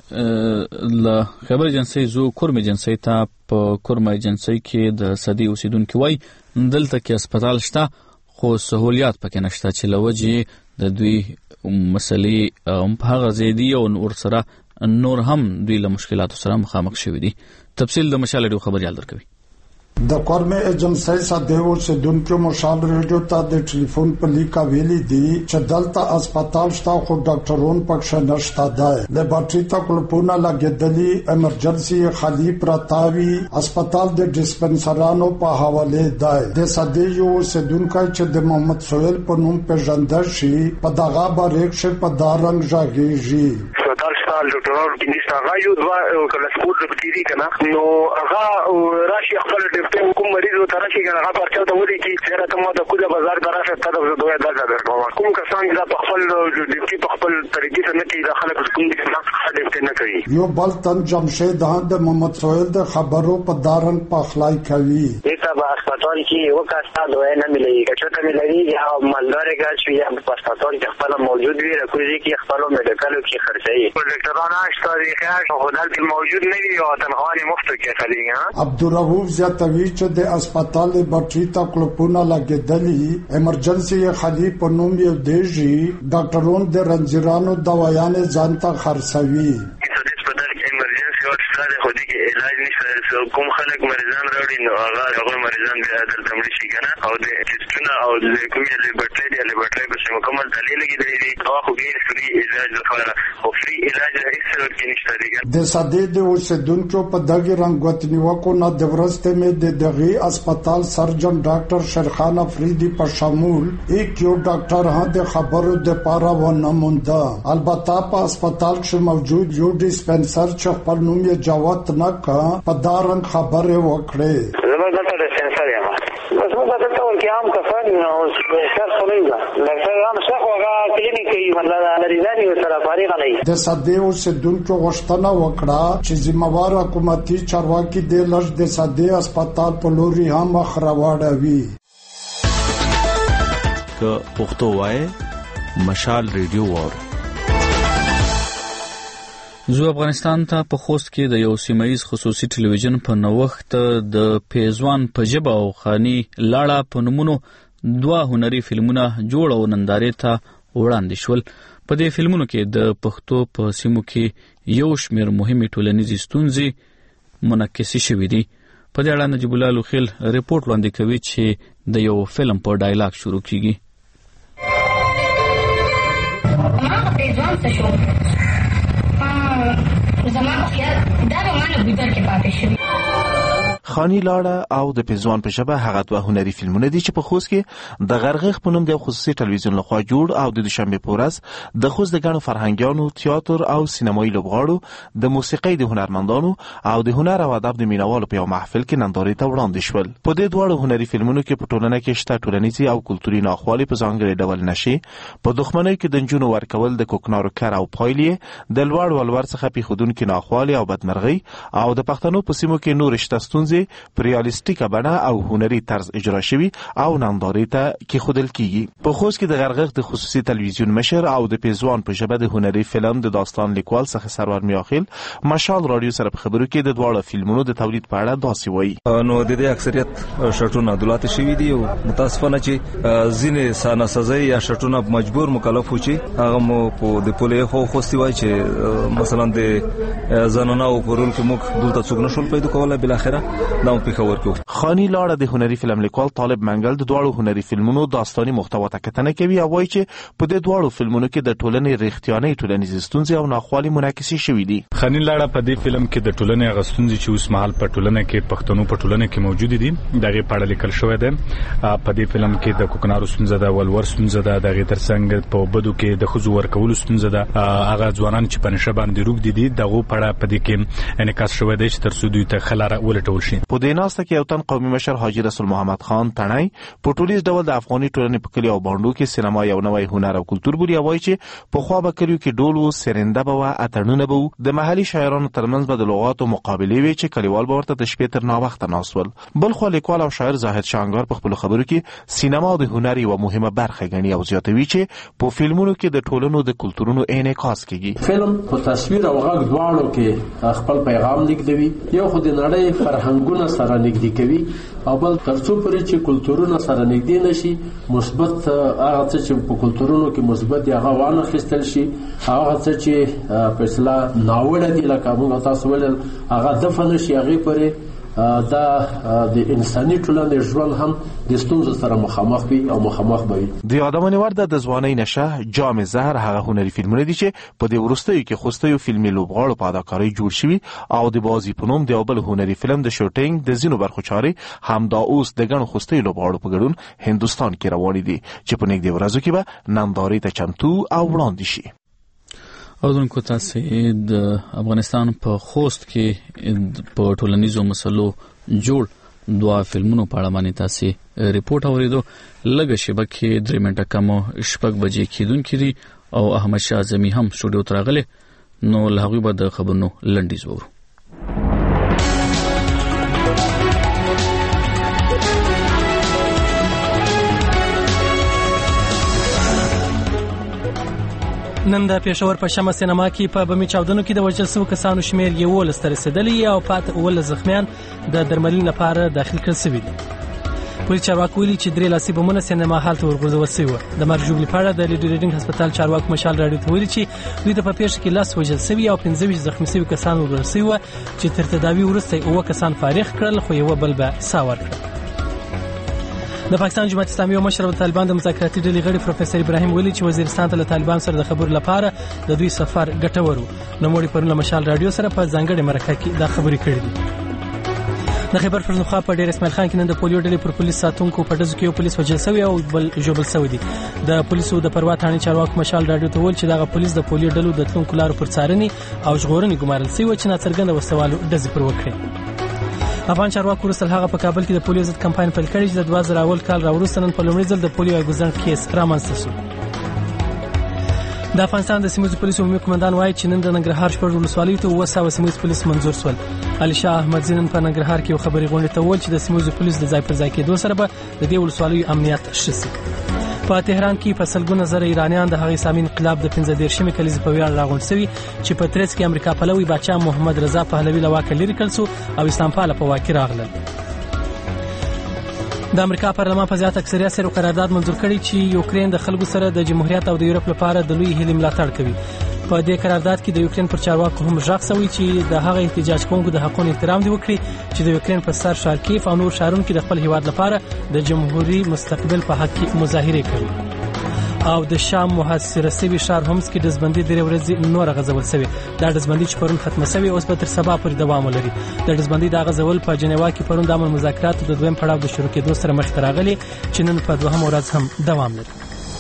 Speaker 1: لا خبر ایجنسی زو کورم ایجنسی ته په کورم ایجنسی کې د صدی اوسیدونکو وای دلته کې هسپتال شته خو سہولیات پکې نشته چې لوجه د دوی مسلې په هغه زیدي او ور سره نور هم دوی له مشکلاتو سره مخامخ شوي دي. تفصیل د مشال ریډیو خبريال درکوي.
Speaker 16: د کورم ایجنسی سادهو سے دونکو مشال ریډیو ته د ټلیفون په لیکا ویلي دي چې دلته هسپتال شته خو ډاکټرون پکښ نشته ده. د باټری ته کلپونه لګیدلي امرجنسي خالی پرتاوي هسپتال د ډیسپنسرانو په حواله ده. د سادهو سے دونکو چې د محمد سہیل په نوم پیژندل شي په دغه باریک شه په دارنګ ژاګيږي.
Speaker 19: ډاکټرانو کې نشته هغه یو دوا کله سپورت رپټيري کنه نو هغه راشي خپل ډیپټي کوم مریض ته راشي کنه هغه پرچا ته ودی چې چیرې ته ما د کوزه بازار دراشه ته د دوه درځه درکوم کوم کسان چې په خپل ډیپټي په خپل طریقې سره نه کوي د خلک کوم دي نه ډیپټي نه کوي.
Speaker 16: یو بل تن جمشید د محمد سہیل د خبرو په دارن په اخلای کوي.
Speaker 19: دته په هسپتال کې وکاستا دوه نه ملي کچته ملي یا مالدار گاچ یا په هسپتال کې خپل موجود وي راکوزي کې خپل میډیکل کې خرڅي ډاکټرانو اشتاري خاص او دلته موجود نه دي او تنخواني مفت کې خلي.
Speaker 16: عبدالرؤوف زیاتوي چې د هسپتال باټری ته کلپونه لګیدلي امرجنسي خالی په نوم یو دیږي ډاکټرون د رنځیرانو دوايان ځان ته خرڅوي.
Speaker 19: سره خو دې کې علاج نشته کوم خلک مریضان راوړي نو هغه مریضان بیا دلته مړ شي کنه او د ټیسټونه او د کومې لیبرټری په مکمل دلیل لګیدلې دي هغه خو غیر فری علاج لپاره او فری علاج هیڅ ورته نشته دی.
Speaker 16: د ساده د اوسیدونکو په دغه رنګوتنیوکو نه د ورسته مې د دغه هسپتال سرجن ډاکټر شرخان افریدي په شمول یک یو ډاکټر هم د خبرو د پاره و نه مونده. البته په هسپتال کې موجود یو ډیسپنسر چې خپل نوم یې جوات نکا په دارن خبره وکړه.
Speaker 19: زبردست د سنسر یم بس موږ ته ټول کې عام کفن او سر خلیزه لکه عام څخه هغه کلینیکي مطلب مریضانی سره فارغ نه
Speaker 16: د ساده اوسیدونکو غوښتنه وکړه چې ذمہوار حکومتي چارواکي د لږ د ساده هسپتال په لوري هم مخ راوړوي.
Speaker 26: که پښتو وای مشال ریډیو وور
Speaker 1: زو افغانستان ته په خوست کې د یو سیمایي خصوصي ټلویزیون په نوښت د پیزوان په ژبه او خاني لاړه په نمونو دوه هنري فلمونه جوړ او نندارې ته وړاندې شول. په دې فلمونو کې د پښتو په سیمو کې یو شمېر مهمې ټولنیزې ستونزې منعکس شوې دي. په دې اړه نجیب الله لوخیل ریپورت وړاندې کوي چې د یو فلم په ډایلاګ شروع کیږي.
Speaker 27: زما خیال دا رومانه ګذر کې پاتې شوی
Speaker 4: خانی لاړه او د پیزوان په ژبه هغه دوه هنري فلمونه دي چې په خوست کې د غرغخ په نوم د خصوصي ټلویزیون لخوا جوړ او د دوشنبه په ورځ د خوست د ګڼو فرهنګیانو تیاتر او سینمایي لوبغاړو د موسیقۍ د هنرمندانو او د هنر او ادب د مینوالو په یو محفل کې نندارې ته وړاندې شول. په دې دواړو هنري فلمونو کې په ټولنه کې شته ټولنیزي او کلتوري ناخوالې په ځانګړي ډول نشي په دښمنۍ کې د نجونو ورکول د کوکنارو کار او پایلې د لوړ ولور څخه پیښودونکي ناخوالې او بدمرغۍ او د پښتنو په سیمو کې نور شته ستونزې په ریالستیکه بڼه او هنري طرز اجرا شوي او نندارې ته کېښودل کیږي. په خوست کې د غرغخ د خصوصي ټلویزیون مشر او د پیزوان په ژبه د هنري فلم د داستان لیکوال څخه سرور میاخیل مشال رادیو سره په خبرو کې د دواړو فلمونو د تولید په اړه داسې وایي.
Speaker 20: نو د دې اکثریت شرطونه دولت شوي دي او متاسفانه چې ځینې سانسازي یا شرطونه مجبور مکلف و چې هغه مو په د پولیو خو خوستي وای چې مثلا د زنانه او پرول کې موږ دلته څوک نشول پیدا کولای بل اخره دا په خبر کې
Speaker 4: خانی لاړه د هنري فلم لیکوال طالب منګل د دواړو هنري فلمونو داستاني محتوا ته کتنه کوي او وایي چې په دې دواړو فلمونو کې د ټولنې ریښتیاني ټولنیزې ستونزې او ناخوالې منعکسې شوې دي.
Speaker 21: خانی لاړه په دې فلم کې د ټولنې غستونځي چې اوس مهال په ټولنه کې پښتنو په ټولنه کې موجود دي دغه په اړه لیکل شوی دی. په دې فلم کې د کوکنارو ستونزه ده، ولور ستونزه ده، دغه ترڅنګ په بدو کې د خزو ورکول ستونزه ده، هغه ځوانان چې په نشه باندې روغ دي دغه په اړه په دې کې انعکاس شوی دی چې تر څو دوی ته خلاره ولټول شي.
Speaker 4: په دې ناسته کې یو تن قومي مشر حاجی رسول محمد خان تڼای په ټولیز ډول د افغاني ټولنې په کلیو او باندو کې سینما یو نوې هنر او کلتور بولي او وایي چې په خوا به کلیو کې ډول او سرنده به اتړونه به د محلي شاعرانو ترمنځ به د لغاتو مقابله وي چې کلیوال به ورته د شپې تر ناوخته ناسول. بل خو لیکوال او شاعر زاهد شانګار په خپل خبرو کې سینما د هنر یو مهمه برخه ګڼي او زیاتوي چې په فلمونو کې د ټولنو د کلتورونو انعکاس کوي.
Speaker 23: فلم په تصویر او غږ دواړو کې خپل پیغام لیکدوي، یو خو د نړۍ فرهنګونه سره نږدې کوي او بل ترڅو پرې چې کلتورونه سره نږدې نشي مثبت هغه څه چې په کلتورونو کې مثبت هغه وانه خستل شي، هغه څه چې په اصطلاح ناوړه دي لکه موږ تاسو ول هغه دفن شي هغه پرې دا د انساني ټولنې ژوند هم د ستونزو سره مخامخ وي او مخامخ وي.
Speaker 4: د یادونه ورده د ځوانۍ نشه جام زهر هغه هنري فلمونه دي چې په دې ورستیو کې خوستیو فلمي لوبغاړو په اداکارۍ جوړ شوي او د بازي په نوم د بل هنري فلم د شوټینګ د زینو برخو چارې همدا اوس د ګڼو خوستیو لوبغاړو په ګډون هندستان کې روان دي چې په نږدې ورځو کې به نندارې ته چمتو او وړاندې شي.
Speaker 1: اوردونکو تاسو د افغانستان په خوست کې په ټولنیزو مسلو جوړ دوا فلمونو په اړه باندې تاسو ریپورت اوریدو. لږه شیبه کې 3 منټه کم شپږ بجې کېدونکې دي او احمد شاه زمي هم سټوډیو ته راغلی نو له هغوی به د خبرونو لنډیز وورو.
Speaker 2: نن د پېښور په شمه سینما کې په بمي چاودنو کې د وژل شوو کسانو شمېر 11 ته رسېدلی او پاتې 11 زخمیان د درملنې لپاره داخل کړل شوي دي. پولیس چارواکو ویلي چې 3 لاسي بمونه سینما هال ته ورغورځول شوي وو. د مرګ ژوبلې په اړه د لیډي ریډینګ هسپتال چارواکو مشال راډیو ته ویلي چې دوی ته په پیښه کې 10 وژل شوي او 15 زخمي شوي کسان ورغورځول شوي وو چې تر تداوي وروسته 9 کسان فارغ کړل خو یو بل به ساه ورکړل. د پاکستان جماعت اسلامي او مشر د طالبان د مذاکراتي ډلې غړي پروفیسور ابراهیم ویلي چې وزیرستان ته له طالبان سره د خبرو لپاره د دوی سفر ګټور و. نوموړي پرون له مشال راډیو سره په ځانګړې مرکه کې دا خبرې کړې دي. د خیبر پښتونخوا په ډیر اسماعیل خان کې نن د پولیو ډلې پر پولیس ساتونکو په ډزو کې یو پولیس وژل شوی او بل ژوبل شوی دی. د پولیسو د پروا ثاني چارواکو مشال راډیو ته ویل چې دغه پولیس د پولیو ډلو د تلونکو لارو پر څارنې او ژغورنې ګمارل شوی چې ناڅرګنده وسوالو ډزې پر وکړي. افغان چارواکو وروسته هغه په کابل کې د پولیو ضد کمپاین پیل کړی چې د 2000 اول کال راوروسته نن په لومړي ځل د پولیو غوځنډ کیس رامنځته شو. د افغانستان د سیمه پولیسو عمومي قومندان وایي چې نن د ننګرهار شپږ ولسوالیو ته 200 سیمه پولیس منظور شول. علي شاه احمد زین په ننګرهار کې یو خبري غونډه ته ویل چې د سیمه پولیس د ځای پر ځای کېدو سره به د دې ولسوالیو امنیت ښه شي. په تهران کې په سلګونه زره ایرانیان د هغې اسلامي انقلاب د 15 کلیزې په ویاړ راغونډ شوي چې په ترڅ کې امریکا پلوی باچا محمد رضا پهلوي له واکه لرې کړل شو او اسلام پاله په واک کې راغلل. د امریکا پارلمان په زیات اکثریت سره قرارداد منظور کړی چې یوکرين د خلکو سره د جمهوریت او د یورپ لپاره د لوی هیلې ملاتړ کوي. په دې قرارداد کې د یوکرين پر چارواکو هم ژغ شوی چې د هغه احتجاج کوونکو د حقونو احترام دی وکړي چې د یوکرين په سر شارکیف او نور شهرونو کې د خپل هیواد لپاره د جمهوریت مستقبل په حق کې مظاهره کوي. او د شام محاصره شوی ښار هومس کې دزبندي درې ورځې نور غځول شوی. دا دزبندي چې پرون ختمه شوی اوس به تر سبا پورې دوام ولري. د دزبندي د غځول په جنیوا کې پرون د امن مذاکراتو د دویم پړاو د شروع کېدو سره مخ ته راغلي چې نن په دوهم ورځ هم دوام لري.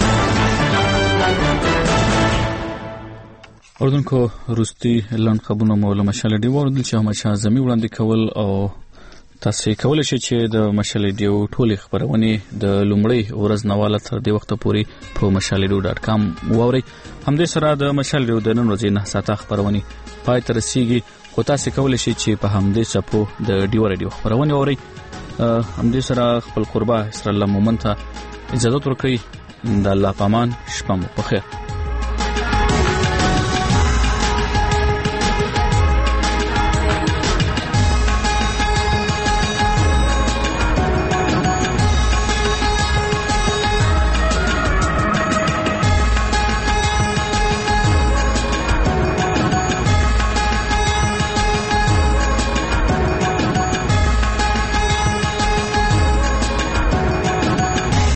Speaker 1: اردوونکو روستي لن خبرونه مولا مشال دی ورول چې احمد شاه اعظمي وړاندې کول او تاسو کولای شئ چې د مشال دی ټولې خبرونه د لومړی ورځ نواله تر دې وخت پورې په mashalradio.com ووري. همدې سره د مشال دی د نن ورځې 9 ساعته خبرونه پای تر رسیدي خو تاسو کولای شئ چې په همدې چپو د ډیو رادیو خبرونه ووري. همدې سره خپل قربا اسر الله مومن ته اجازه ورکړئ. د الله پامان شپه مو په خیر.